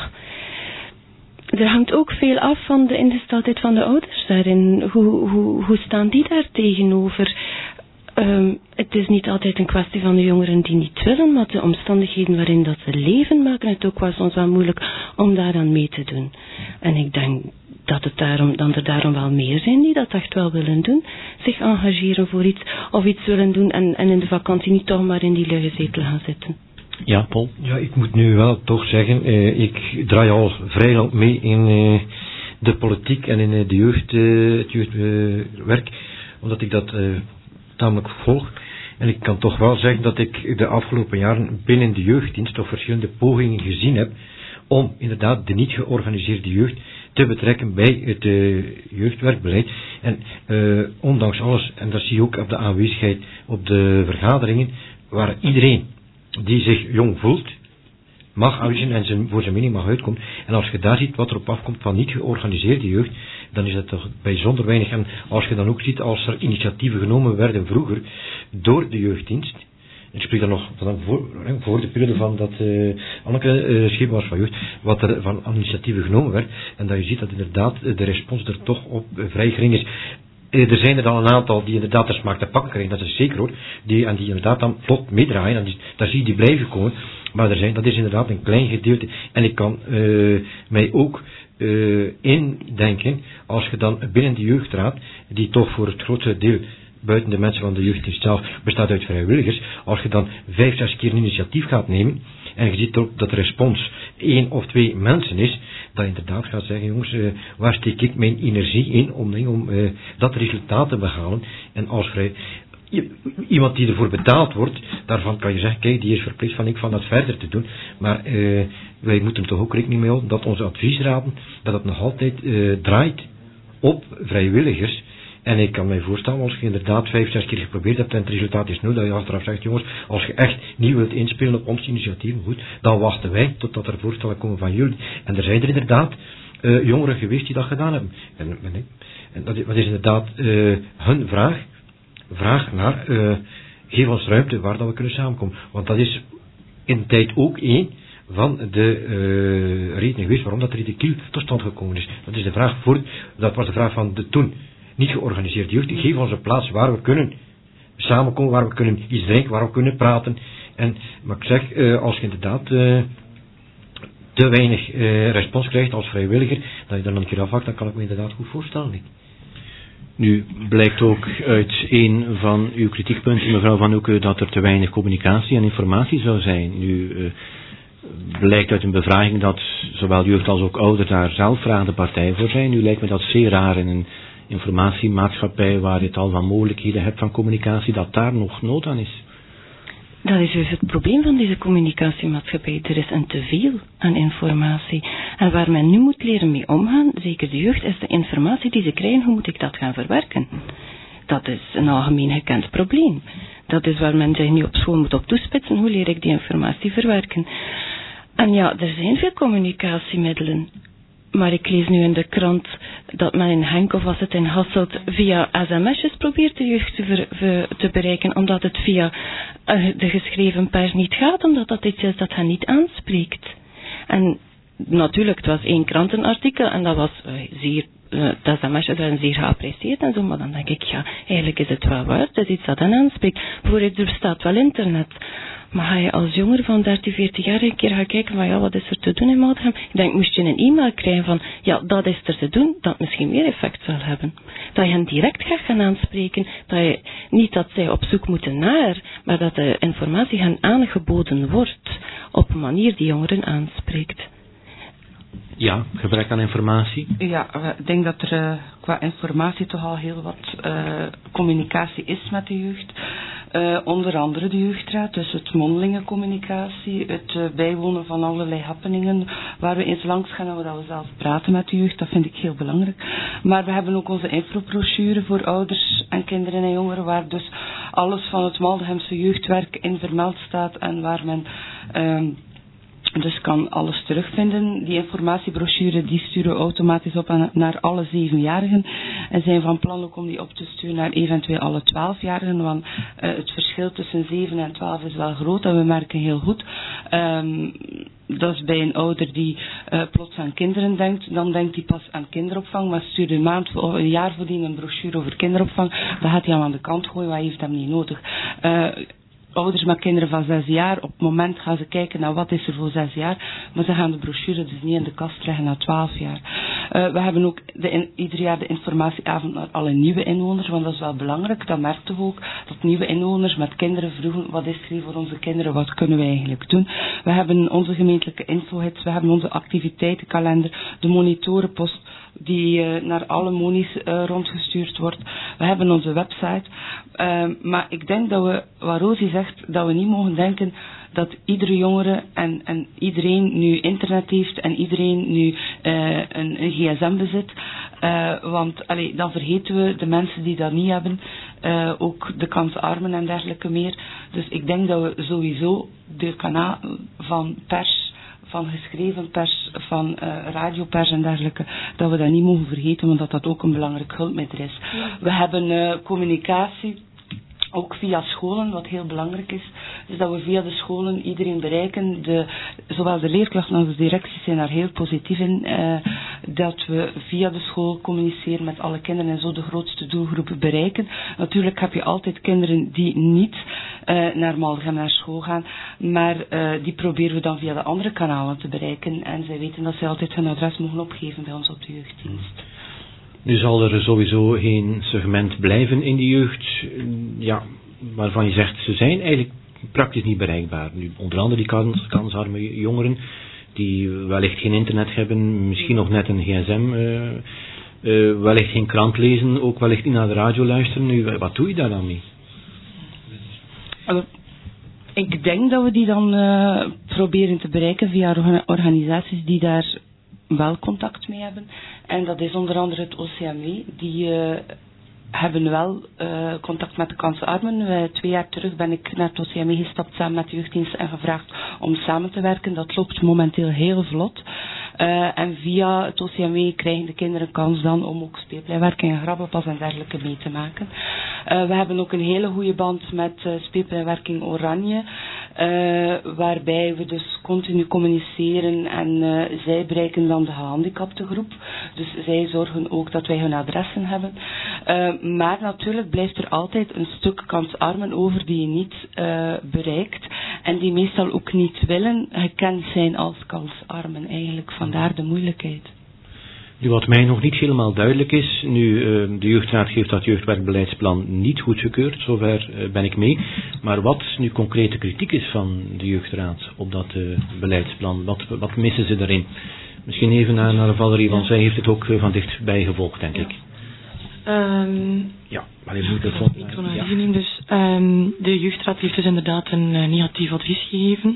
er hangt ook veel af van de ingesteldheid van de ouders daarin. Hoe, hoe, hoe staan die daar tegenover? Um, het is niet altijd een kwestie van de jongeren die niet willen, maar de omstandigheden waarin dat ze leven maken het ook wel soms wel moeilijk om daaraan mee te doen. En ik denk dat, het daarom, dat er daarom wel meer zijn die dat echt wel willen doen, zich engageren voor iets of iets willen doen en, en in de vakantie niet toch maar in die luie zetel gaan zitten. Ja, Paul? Ja, ik moet nu wel toch zeggen, eh, ik draai al vrij lang mee in eh, de politiek en in uh, de jeugd, uh, het jeugdwerk, uh, omdat ik dat uh, tamelijk volg. En ik kan toch wel zeggen dat ik de afgelopen jaren binnen de jeugddienst toch verschillende pogingen gezien heb om inderdaad de niet georganiseerde jeugd te betrekken bij het uh, jeugdwerkbeleid. En uh, ondanks alles, en dat zie je ook op de aanwezigheid op de vergaderingen, waar iedereen die zich jong voelt, mag uitzien en zijn, voor zijn mening mag uitkomen. En als je daar ziet wat er op afkomt van niet georganiseerde jeugd, dan is dat toch bijzonder weinig. En als je dan ook ziet, als er initiatieven genomen werden vroeger door de jeugddienst, ik spreek dan nog van voor, voor de periode van dat uh, Anneke uh, Schepen was van jeugd, wat er van initiatieven genomen werd, en dat je ziet dat inderdaad de respons er toch op uh, vrij gering is. Er zijn er dan een aantal die inderdaad de smaak te pakken krijgen, dat is zeker hoor, die, en die inderdaad dan vlot meedraaien, en die, daar zie je die blijven komen, maar er zijn, dat is inderdaad een klein gedeelte, en ik kan uh, mij ook uh, indenken, als je dan binnen de jeugdraad, die toch voor het grootste deel buiten de mensen van de jeugddienst zelf, bestaat uit vrijwilligers. Als je dan vijf, zes keer een initiatief gaat nemen, en je ziet ook dat de respons één of twee mensen is, dat je inderdaad gaat zeggen, jongens, uh, waar steek ik mijn energie in om, om uh, dat resultaat te behalen. En als vrij... Iemand die ervoor betaald wordt, daarvan kan je zeggen, kijk, die is verplicht van ik van dat verder te doen. Maar uh, wij moeten toch ook rekening mee houden dat onze adviesraden, dat het nog altijd uh, draait op vrijwilligers. En ik kan mij voorstellen, als je inderdaad vijf, zes keer geprobeerd hebt en het resultaat is nul, dat je achteraf zegt, jongens, als je echt niet wilt inspelen op ons initiatief, goed, dan wachten wij totdat er voorstellen komen van jullie. En er zijn er inderdaad uh, jongeren geweest die dat gedaan hebben. En, en dat, dat is inderdaad uh, hun vraag. Vraag naar, uh, geef ons ruimte waar dat we kunnen samenkomen. Want dat is in de tijd ook één van de uh, redenen geweest waarom dat ridicule tot stand gekomen is. Dat is de vraag voor, dat was de vraag van de toen niet georganiseerde jeugd. Geef ons een plaats waar we kunnen samenkomen, waar we kunnen iets drinken, waar we kunnen praten. En, maar ik zeg, uh, als je inderdaad uh, te weinig uh, respons krijgt als vrijwilliger, dat je dan een keer afhakt, dan kan ik me inderdaad goed voorstellen. Niet? Nu blijkt ook uit een van uw kritiekpunten, mevrouw Van Hoeken, dat er te weinig communicatie en informatie zou zijn. Nu uh, blijkt uit een bevraging dat zowel jeugd als ook ouders daar zelf vragende partij voor zijn. Nu lijkt me dat zeer raar in een informatiemaatschappij waar je tal van mogelijkheden hebt van communicatie, dat daar nog nood aan is. Dat is dus het probleem van deze communicatiemaatschappij. Er is een teveel aan informatie. En waar men nu moet leren mee omgaan, zeker de jeugd, is de informatie die ze krijgen, hoe moet ik dat gaan verwerken? Dat is een algemeen gekend probleem. Dat is waar men zich nu op school moet op toespitsen, hoe leer ik die informatie verwerken? En ja, er zijn veel communicatiemiddelen. Maar ik lees nu in de krant dat men in Genk of was het in Hasselt via sms'jes probeert de jeugd te, ver, ver, te bereiken, omdat het via uh, de geschreven pers niet gaat, omdat dat iets is dat hen niet aanspreekt. En natuurlijk, het was één krantenartikel en dat was uh, zeer, uh, de sms'jes werden zeer geapprecieerd en zo, maar dan denk ik, ja, eigenlijk is het wel waar, het is iets dat hen aanspreekt. Bijvoorbeeld, er bestaat wel internet. Maar ga je als jonger van dertien, veertien jaar een keer gaan kijken van ja, wat is er te doen in Maldegem? Ik denk, moest je een e-mail krijgen van ja, dat is er te doen, dat misschien meer effect zal hebben. Dat je hen direct gaat gaan aanspreken, dat je niet dat zij op zoek moeten naar, maar dat de informatie hen aangeboden wordt op een manier die jongeren aanspreekt. Ja, gebrek aan informatie. Ja, ik denk dat er uh, qua informatie toch al heel wat uh, communicatie is met de jeugd. Uh, onder andere de jeugdraad, dus het mondelinge communicatie, het uh, bijwonen van allerlei happeningen waar we eens langs gaan en waar we zelf praten met de jeugd, dat vind ik heel belangrijk. Maar we hebben ook onze infobrochure voor ouders en kinderen en jongeren, waar dus alles van het Maldegemse jeugdwerk in vermeld staat en waar men uh, dus kan alles terugvinden. Die informatiebrochure die sturen we automatisch op aan, naar alle zevenjarigen en zijn van plan ook om die op te sturen naar eventueel alle twaalfjarigen, want uh, het verschil tussen zeven en twaalf is wel groot en we merken heel goed. Um, dat is bij een ouder die uh, plots aan kinderen denkt, dan denkt hij pas aan kinderopvang, maar stuurt een maand of een jaar voordien een brochure over kinderopvang, dan gaat hij hem aan de kant gooien, want hij heeft hem niet nodig. Uh, Ouders met kinderen van zes jaar, op het moment gaan ze kijken naar wat is er voor zes jaar, maar ze gaan de brochure dus niet in de kast leggen naar twaalf jaar. Uh, we hebben ook de in, ieder jaar de informatieavond naar alle nieuwe inwoners, want dat is wel belangrijk, dat merkten we ook, dat nieuwe inwoners met kinderen vroegen, wat is er hier voor onze kinderen, wat kunnen wij eigenlijk doen. We hebben onze gemeentelijke infohits, we hebben onze activiteitenkalender, de monitorenpost, die uh, naar alle monies uh, rondgestuurd wordt. We hebben onze website. Uh, maar ik denk dat we, wat Rosie zegt, dat we niet mogen denken dat iedere jongere en, en iedereen nu internet heeft en iedereen nu uh, een, een gsm bezit. Uh, want allee, dan vergeten we de mensen die dat niet hebben. Uh, ook de kansarmen en dergelijke meer. Dus ik denk dat we sowieso de kanaal van pers, van geschreven pers, van uh, radiopers en dergelijke, dat we dat niet mogen vergeten, want dat dat ook een belangrijk hulpmiddel is. Ja. We hebben uh, communicatie, ook via scholen, wat heel belangrijk is. Dus dat we via de scholen iedereen bereiken. De, zowel de leerkrachten als de directies zijn daar heel positief in. Uh, dat we via de school communiceren met alle kinderen en zo de grootste doelgroepen bereiken. Natuurlijk heb je altijd kinderen die niet uh, naar Maldegem naar school gaan. Maar uh, die proberen we dan via de andere kanalen te bereiken. En zij weten dat zij altijd hun adres mogen opgeven bij ons op de jeugddienst. Nu zal er sowieso geen segment blijven in de jeugd, ja, waarvan je zegt, ze zijn eigenlijk praktisch niet bereikbaar. Nu, onder andere die kans, kansarme jongeren, die wellicht geen internet hebben, misschien nog net een gsm, uh, uh, wellicht geen krant lezen, ook wellicht niet naar de radio luisteren. Nu, wat doe je daar dan mee? Uh, ik denk dat we die dan uh, proberen te bereiken via organisaties die daar wel contact mee hebben. En dat is onder andere het O C M W, die uh, hebben wel uh, contact met de kansarmen. Uh, twee jaar terug ben ik naar het O C M W gestapt samen met de jeugddienst en gevraagd om samen te werken. Dat loopt momenteel heel vlot. Uh, en via het O C M W krijgen de kinderen kans dan om ook speelpleinwerking en grabbelpas en dergelijke mee te maken. Uh, we hebben ook een hele goede band met uh, speelpleinwerking Oranje. Uh, waarbij we dus continu communiceren en uh, zij bereiken dan de gehandicapte groep. Dus zij zorgen ook dat wij hun adressen hebben. Uh, maar natuurlijk blijft er altijd een stuk kansarmen over die je niet uh, bereikt. En die meestal ook niet willen gekend zijn als kansarmen eigenlijk. Vandaar de moeilijkheid. Nu, wat mij nog niet helemaal duidelijk is, nu uh, de jeugdraad geeft dat jeugdwerkbeleidsplan niet goedgekeurd, zover uh, ben ik mee. Maar wat nu concrete kritiek is van de jeugdraad op dat uh, beleidsplan, wat, wat missen ze daarin? Misschien even naar, naar Valerie, want zij heeft het ook uh, van dichtbij gevolgd, denk ik. Um, ja, maar je moet het van... Ja. Dus, um, de jeugdraad heeft dus inderdaad een uh, negatief advies gegeven.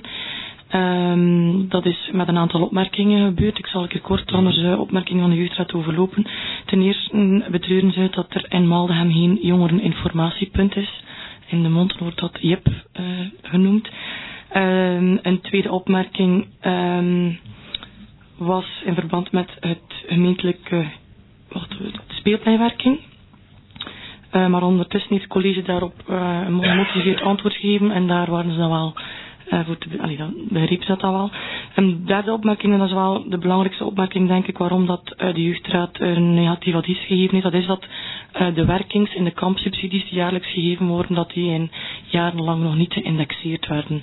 Um, dat is met een aantal opmerkingen gebeurd. Ik zal een keer kort onder de opmerkingen van de jeugdraad overlopen. Ten eerste betreuren ze dat er in Maldegem geen jongereninformatiepunt is. In de mond wordt dat J I P uh, genoemd. Um, een tweede opmerking um, was in verband met het gemeentelijke wacht, speelpleinwerking. Uh, maar ondertussen heeft het college daarop uh, een gemotiveerd antwoord gegeven en daar waren ze dan wel... Uh, voor te, allee, dan begreep ze dat al wel. Een derde opmerking, en dat is wel de belangrijkste opmerking, denk ik, waarom dat uh, de jeugdraad uh, een negatief advies gegeven heeft. Dat is dat uh, de werkings- en de kampsubsidies die jaarlijks gegeven worden, dat die in jarenlang nog niet geïndexeerd werden.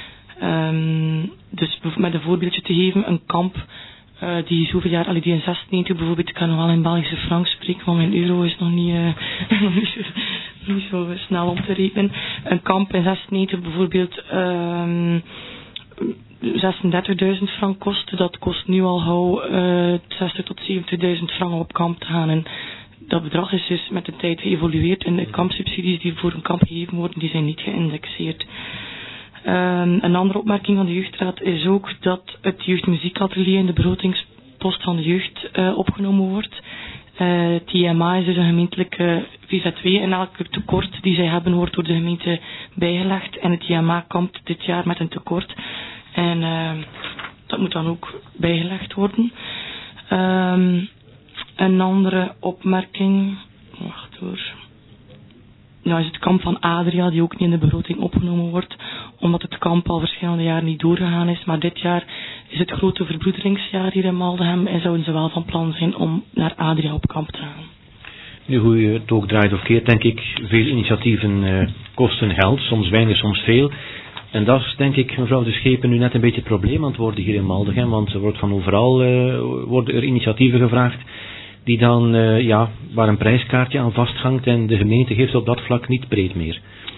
Um, dus met een voorbeeldje te geven, een kamp uh, die zoveel jaar, allee, die in zesennegentig bijvoorbeeld, ik kan nog wel in Belgische frank spreken, want mijn euro is nog niet, uh, nog niet, zo, niet zo snel om te rekenen. Een kamp in zesennegentig bijvoorbeeld um, zesendertigduizend frank kost, dat kost nu al gauw uh, zestig tot zeventigduizend frank om op kamp te gaan. En dat bedrag is dus met de tijd geëvolueerd en de kampsubsidies die voor een kamp gegeven worden, die zijn niet geïndexeerd. Um, een andere opmerking van de jeugdraad is ook dat het jeugdmuziekatelier in de begrotingspost van de jeugd uh, opgenomen wordt. Uh, het I M A is dus een gemeentelijke V Z W en elke tekort die zij hebben wordt door de gemeente bijgelegd en het I M A kampt dit jaar met een tekort en uh, dat moet dan ook bijgelegd worden. Um, een andere opmerking, wacht hoor. Nou is het kamp van Adria, die ook niet in de begroting opgenomen wordt, omdat het kamp al verschillende jaren niet doorgegaan is. Maar dit jaar is het grote verbroederingsjaar hier in Maldegem en zouden ze wel van plan zijn om naar Adria op kamp te gaan. Nu, hoe je het ook draait of keert, denk ik, veel initiatieven uh, kosten geld, soms weinig, soms veel. En dat is, denk ik, mevrouw de Schepen, nu net een beetje het probleem aan het worden hier in Maldegem, want er wordt van overal uh, worden er initiatieven gevraagd, die dan, uh, ja, waar een prijskaartje aan vasthangt en de gemeente geeft op dat vlak niet breed meer.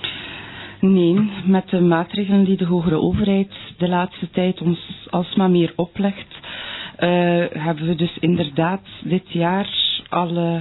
Nee, met de maatregelen die de hogere overheid de laatste tijd ons alsmaar meer oplegt, uh, hebben we dus inderdaad dit jaar alle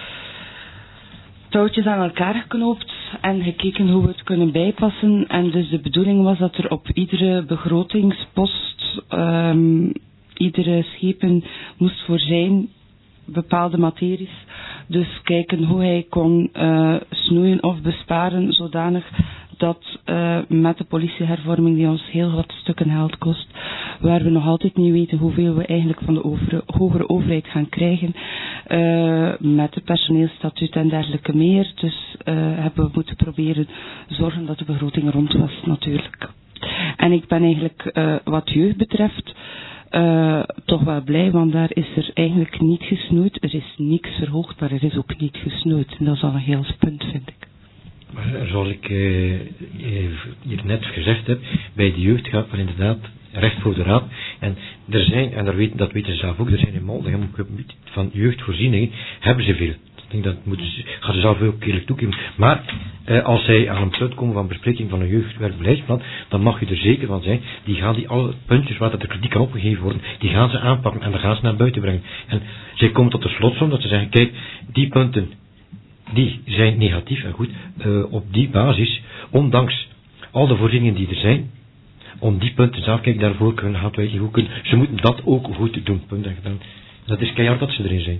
touwtjes aan elkaar geknoopt en gekeken hoe we het kunnen bijpassen. En dus de bedoeling was dat er op iedere begrotingspost, um, iedere schepen moest voor zijn bepaalde materies. Dus kijken hoe hij kon uh, snoeien of besparen zodanig dat uh, met de politiehervorming die ons heel wat stukken geld kost, waar we nog altijd niet weten hoeveel we eigenlijk van de over, hogere overheid gaan krijgen, uh, met het personeelstatuut en dergelijke meer. Dus uh, hebben we moeten proberen zorgen dat de begroting rond was natuurlijk. En ik ben eigenlijk uh, wat jeugd betreft Uh, toch wel blij, want daar is er eigenlijk niet gesnoeid. Er is niks verhoogd, maar er is ook niet gesnoeid. En dat is al een heel punt, vind ik. Maar zoals ik uh, hier net gezegd heb, bij de jeugd gaat men inderdaad recht voor de raad. En er zijn, en dat weten, dat weten ze zelf ook, er zijn in Maldegem op het gebied van jeugdvoorzieningen, hebben ze veel. Ik denk dat moeten ze, gaan ze zelf ook eerlijk toegeven. Maar eh, als zij aan het uitkomen van bespreking van een jeugdwerkbeleidsplan, dan mag je er zeker van zijn, die gaan die alle puntjes waar dat de kritiek kan opgegeven worden, die gaan ze aanpakken en dan gaan ze naar buiten brengen. En zij komen tot de slotsom dat ze zeggen, kijk, die punten, die zijn negatief en goed, uh, op die basis, ondanks al de voorzieningen die er zijn, om die punten zelf, kijk, daarvoor kunnen gaan wij goed kunnen, ze moeten dat ook goed doen, punt en gedaan. Dat is keihard dat ze erin zijn.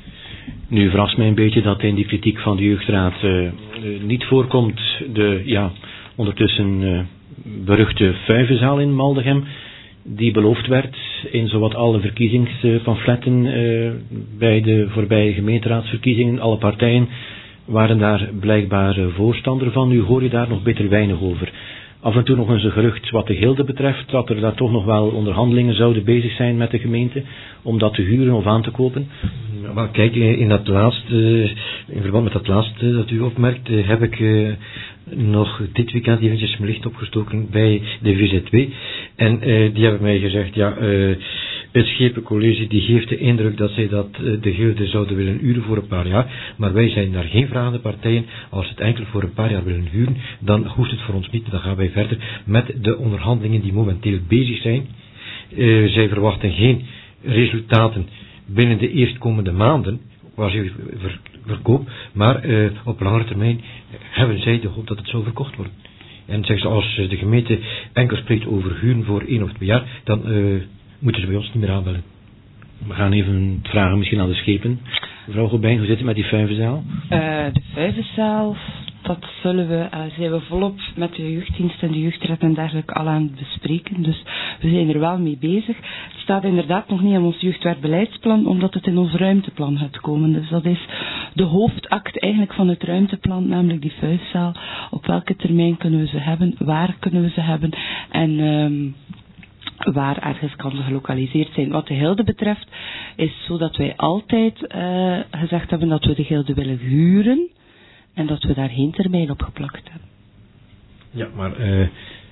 Nu verrast mij een beetje dat in die kritiek van de jeugdraad uh, uh, niet voorkomt de, ja, ondertussen uh, beruchte Fuivenzaal in Maldegem, die beloofd werd in zowat alle verkiezingspamfletten uh, bij de voorbije gemeenteraadsverkiezingen. Alle partijen waren daar blijkbaar uh, voorstander van. Nu hoor je daar nog bitter weinig over. Af en toe nog eens een gerucht wat de gilde betreft, dat er daar toch nog wel onderhandelingen zouden bezig zijn met de gemeente, om dat te huren of aan te kopen. Ja, maar kijk, in dat laatste, in verband met dat laatste dat u opmerkt, heb ik uh, nog dit weekend eventjes mijn licht opgestoken bij de V Z W. En uh, die hebben mij gezegd, ja, uh, het Schepencollege die geeft de indruk dat zij dat uh, de gilde zouden willen huren voor een paar jaar, maar wij zijn daar geen vragende partijen. Als het enkel voor een paar jaar willen huren, dan hoeft het voor ons niet, dan gaan wij verder met de onderhandelingen die momenteel bezig zijn. Uh, zij verwachten geen resultaten binnen de eerstkomende maanden, waar ze ver, verkoop, maar uh, op langere termijn hebben zij de hoop dat het zal verkocht worden. En zeggen ze, als de gemeente enkel spreekt over huren voor één of twee jaar, dan uh, moeten ze bij ons niet meer aanbellen. We gaan even vragen misschien aan de schepen. Mevrouw Gobijn, hoe zit het met die Fuivenzaal? Uh, de Fuivenzaal, dat zullen we, uh, zijn we volop met de jeugddienst en de jeugdraad en dergelijke al aan het bespreken. Dus we zijn er wel mee bezig. Het staat inderdaad nog niet in ons jeugdwerkbeleidsplan, omdat het in ons ruimteplan gaat komen. Dus dat is de hoofdact eigenlijk van het ruimteplan, namelijk die Fuivenzaal. Op welke termijn kunnen we ze hebben? Waar kunnen we ze hebben? En Um, waar ergens kan ze gelokaliseerd zijn. Wat de gilde betreft is zo dat wij altijd uh, gezegd hebben dat we de gilde willen huren en dat we daar geen termijn op geplakt hebben. Ja, maar uh,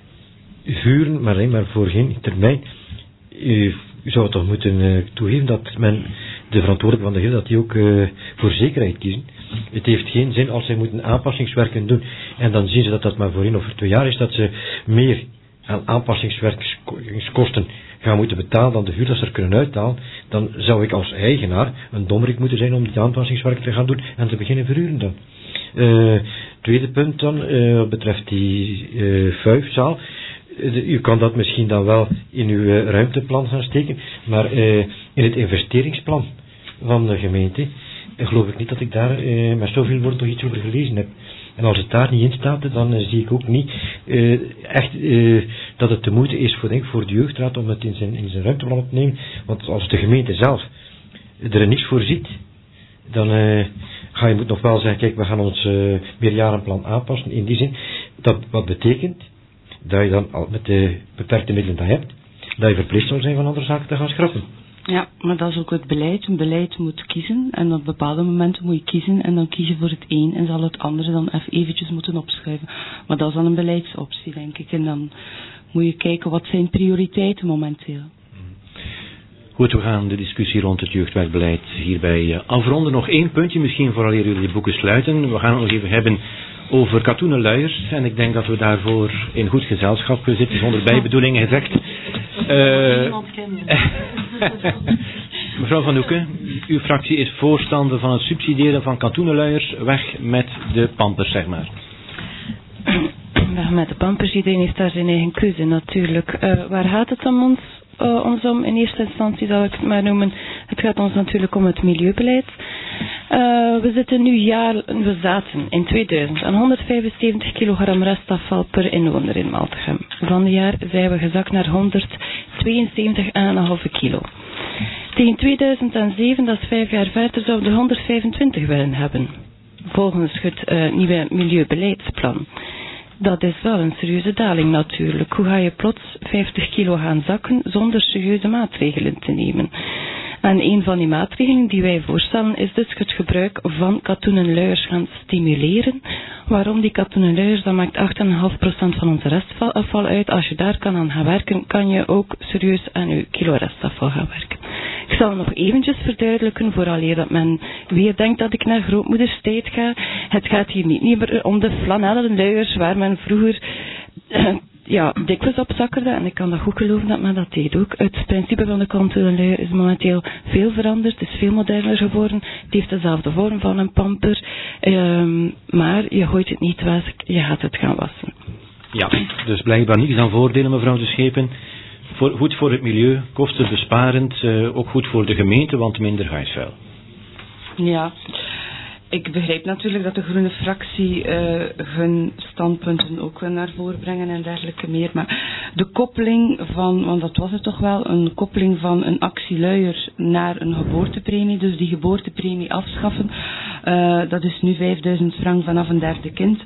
huren, maar, maar voor geen termijn. U zou toch moeten uh, toegeven dat men de verantwoordelijke van de gilde, dat die ook uh, voor zekerheid kiezen. Het heeft geen zin als zij moeten aanpassingswerken doen en dan zien ze dat dat maar voor één of voor twee jaar is, dat ze meer aan aanpassingswerkskosten gaan moeten betalen dan de huur dat ze er kunnen uithalen, dan zou ik als eigenaar een dommerik moeten zijn om die aanpassingswerken te gaan doen en te beginnen verhuren dan. Uh, tweede punt dan, uh, wat betreft die uh, Fuivenzaal. Uh, u kan dat misschien dan wel in uw uh, ruimteplan gaan steken, maar uh, in het investeringsplan van de gemeente uh, geloof ik niet dat ik daar uh, met zoveel woorden nog iets over gelezen heb. En als het daar niet in staat, dan uh, zie ik ook niet uh, echt uh, dat het de moeite is voor, denk, voor de jeugdraad om het in zijn, in zijn ruimteplan op te nemen. Want als de gemeente zelf er niks voor ziet, dan uh, ga je moet nog wel zeggen, kijk, we gaan ons uh, meerjarenplan aanpassen. In die zin, dat wat betekent dat je dan al met de beperkte middelen die je hebt, dat je verplicht zou zijn van andere zaken te gaan schrappen. Ja, maar dat is ook het beleid. Een beleid moet kiezen en op bepaalde momenten moet je kiezen en dan kies je voor het een en zal het andere dan even eventjes moeten opschuiven. Maar dat is dan een beleidsoptie, denk ik. En dan moet je kijken wat zijn prioriteiten momenteel. Goed, we gaan de discussie rond het jeugdwerkbeleid hierbij afronden. Nog één puntje, misschien vooraleer jullie de boeken sluiten. We gaan het nog even hebben over katoenen luiers. En ik denk dat we daarvoor in goed gezelschap zitten, zonder bijbedoelingen gezegd. Uh, Mevrouw Van Hoeken, uw fractie is voorstander van het subsidiëren van katoenen luiers. Weg met de pampers, zeg maar. Weg met de pampers, iedereen heeft daar zijn eigen keuze natuurlijk. Uh, waar gaat het om ons? Uh, ons om in eerste instantie zal ik het maar noemen. Het gaat ons natuurlijk om het milieubeleid. Uh, we zitten nu jaar, we zaten in tweeduizend aan honderdvijfenzeventig kilogram restafval per inwoner in Maldegem. Van het jaar zijn we gezakt naar honderdtweeënzeventig komma vijf kilo. Tegen tweeduizend zeven, dat is vijf jaar verder, zouden we honderdvijfentwintig willen hebben. Volgens het uh, nieuwe milieubeleidsplan. Dat is wel een serieuze daling natuurlijk. Hoe ga je plots vijftig kilo gaan zakken zonder serieuze maatregelen te nemen? En een van die maatregelen die wij voorstellen is dus het gebruik van katoenen luiers gaan stimuleren Waarom die katoenen luiers? Dat maakt acht komma vijf procent van onze restafval uit. Als je daar kan aan gaan werken, kan je ook serieus aan je kilo restafval gaan werken. Ik zal nog eventjes verduidelijken, vooraleer dat men weer denkt dat ik naar grootmoeders tijd ga. Het gaat hier niet meer om de flanellen luiers waar men vroeger ja, dikwijls op zakkerde, en ik kan dat goed geloven dat men dat deed ook. Het principe van de katoenen luier is momenteel veel veranderd, het is veel moderner geworden, het heeft dezelfde vorm van een pamper, um, maar je gooit het niet weg, je gaat het gaan wassen. Ja, dus blijkbaar niets aan voordelen, mevrouw de Schepen. Voor, goed voor het milieu, kostenbesparend, uh, ook goed voor de gemeente, want minder huisvuil. Ja, ik begrijp natuurlijk dat de groene fractie uh, hun standpunten ook naar voren brengen en dergelijke meer. Maar de koppeling van, want dat was het toch wel, een koppeling van een actieluier naar een geboortepremie, dus die geboortepremie afschaffen, uh, dat is nu vijfduizend frank vanaf een derde kind.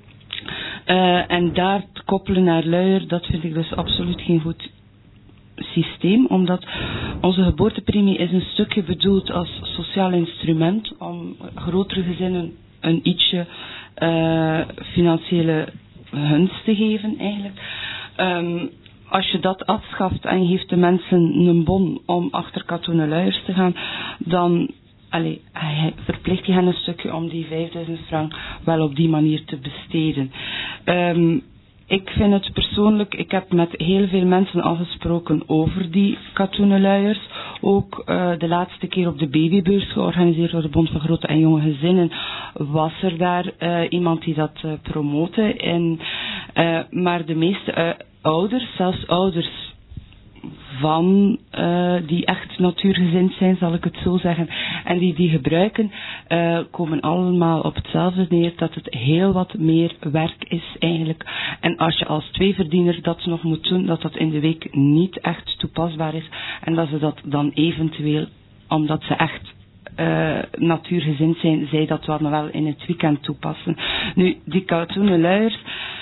Uh, en daar te koppelen naar luier, dat vind ik dus absoluut geen goed systeem, omdat onze geboortepremie is een stukje bedoeld als sociaal instrument om grotere gezinnen een ietsje uh, financiële gunst te geven eigenlijk. Um, als je dat afschaft en je geeft de mensen een bon om achter katoenen luiers te gaan, dan allee, hij verplicht je hen een stukje om die vijfduizend frank wel op die manier te besteden. Um, Ik vind het persoonlijk, ik heb met heel veel mensen al gesproken over die katoenen luiers. Ook uh, de laatste keer op de babybeurs, georganiseerd door de Bond van Grote en Jonge Gezinnen, was er daar uh, iemand die dat uh, promote. En, uh, maar de meeste uh, ouders, zelfs ouders van uh, die echt natuurgezind zijn, zal ik het zo zeggen, en die die gebruiken, uh, komen allemaal op hetzelfde neer, dat het heel wat meer werk is eigenlijk. En als je als tweeverdiener dat nog moet doen, dat dat in de week niet echt toepasbaar is en dat ze dat dan eventueel, omdat ze echt Uh, natuurgezind zijn, zij dat wel, wel in het weekend toepassen. Nu, die katoenen luiers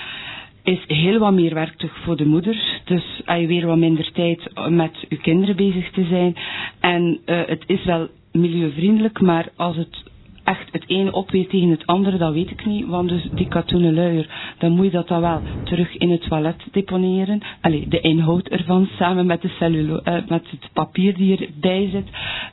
is heel wat meer werktuig voor de moeder. Dus heb je weer wat minder tijd met je kinderen bezig te zijn. En uh, het is wel milieuvriendelijk, maar als het echt het ene opweegt tegen het andere, dat weet ik niet. Want dus die katoenen luier, dan moet je dat dan wel terug in het toilet deponeren. Allee, de inhoud ervan, samen met de cellulo, uh, met het papier die erbij zit.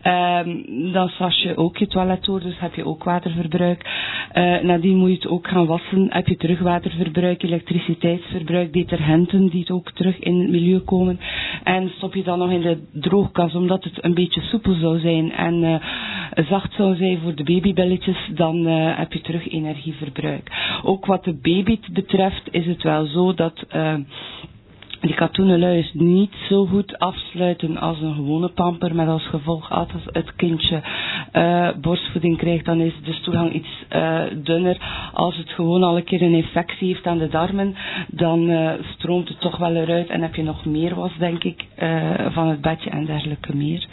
Um, dan was je ook je toilet door, dus heb je ook waterverbruik. Uh, nadien moet je het ook gaan wassen, heb je terug waterverbruik, elektriciteitsverbruik, detergenten die het ook terug in het milieu komen. En stop je dan nog in de droogkas, omdat het een beetje soepel zou zijn en uh, zacht zou zijn voor de baby, dan uh, heb je terug energieverbruik. Ook wat de baby betreft is het wel zo dat uh, die katoenen luiers niet zo goed afsluiten als een gewone pamper, met als gevolg als het kindje uh, borstvoeding krijgt, dan is de toegang iets uh, dunner. Als het gewoon al een keer een infectie heeft aan de darmen, dan uh, stroomt het toch wel eruit en heb je nog meer was, denk ik, uh, van het bedje en dergelijke meer.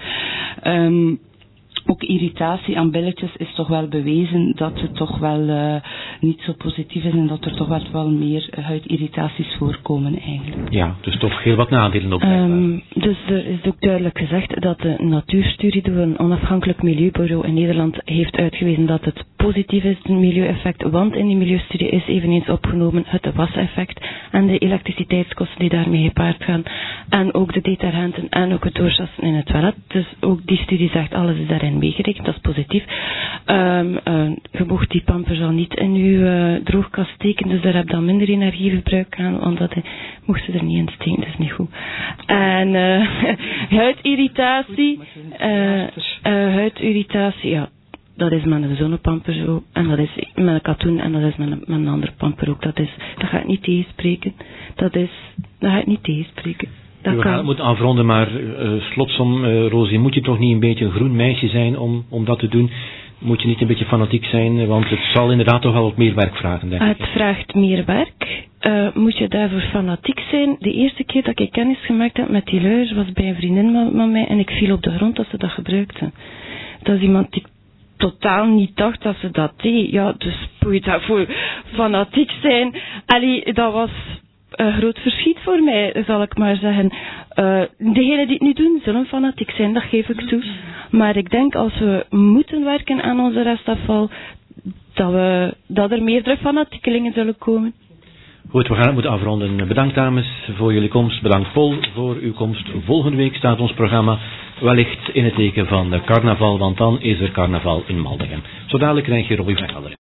Um, Ook irritatie aan billetjes is toch wel bewezen dat het toch wel uh, niet zo positief is en dat er toch wel, wel meer huidirritaties voorkomen eigenlijk. Ja, dus toch heel wat nadelen op. Um, dus er is ook duidelijk gezegd dat de Natuurstudie door een onafhankelijk milieubureau in Nederland heeft uitgewezen dat het positief is, het milieueffect, want in die milieustudie is eveneens opgenomen het waseffect en de elektriciteitskosten die daarmee gepaard gaan en ook de detergenten en ook het doorzassen in het toilet. Dus ook die studie zegt alles is daarin meegerekend, dat is positief. Um, uh, je mocht die pampers al niet in je uh, droogkast steken, dus daar heb je dan minder energieverbruik aan, want dat uh, mocht ze er niet in steken, dat is niet goed. En uh, huidirritatie, uh, uh, huidirritatie, ja, dat is met een zonnepamper zo, en dat is met een katoen, en dat is met een, met een andere pamper ook. Dat is, dat ga ik niet tegenspreken. Dat is, dat ga ik niet tegenspreken. Dat We kan. gaan, moeten afronden, maar uh, slotsom, uh, Rosie, moet je toch niet een beetje een groen meisje zijn om, om dat te doen? Moet je niet een beetje fanatiek zijn, want het zal inderdaad toch wel wat meer werk vragen, denk ik. Het vraagt meer werk. Uh, moet je daarvoor fanatiek zijn? De eerste keer dat ik kennis gemaakt heb met die luiers was bij een vriendin van mij en ik viel op de grond dat ze dat gebruikte. Dat is iemand die totaal niet dacht dat ze dat deed. Ja, dus moet je daarvoor fanatiek zijn? Allee, dat was een groot verschiet voor mij, zal ik maar zeggen. Uh, degenen die het niet doen, zullen fanatiek zijn, dat geef ik toe. Maar ik denk, als we moeten werken aan onze restafval, dat, we, dat er meerdere fanatiekelingen zullen komen. Goed, we gaan het moeten afronden. Bedankt dames voor jullie komst. Bedankt Paul voor uw komst. Volgende week staat ons programma wellicht in het teken van de carnaval, want dan is er carnaval in Maldegem. Zo dadelijk krijg je Robbie van Gelder.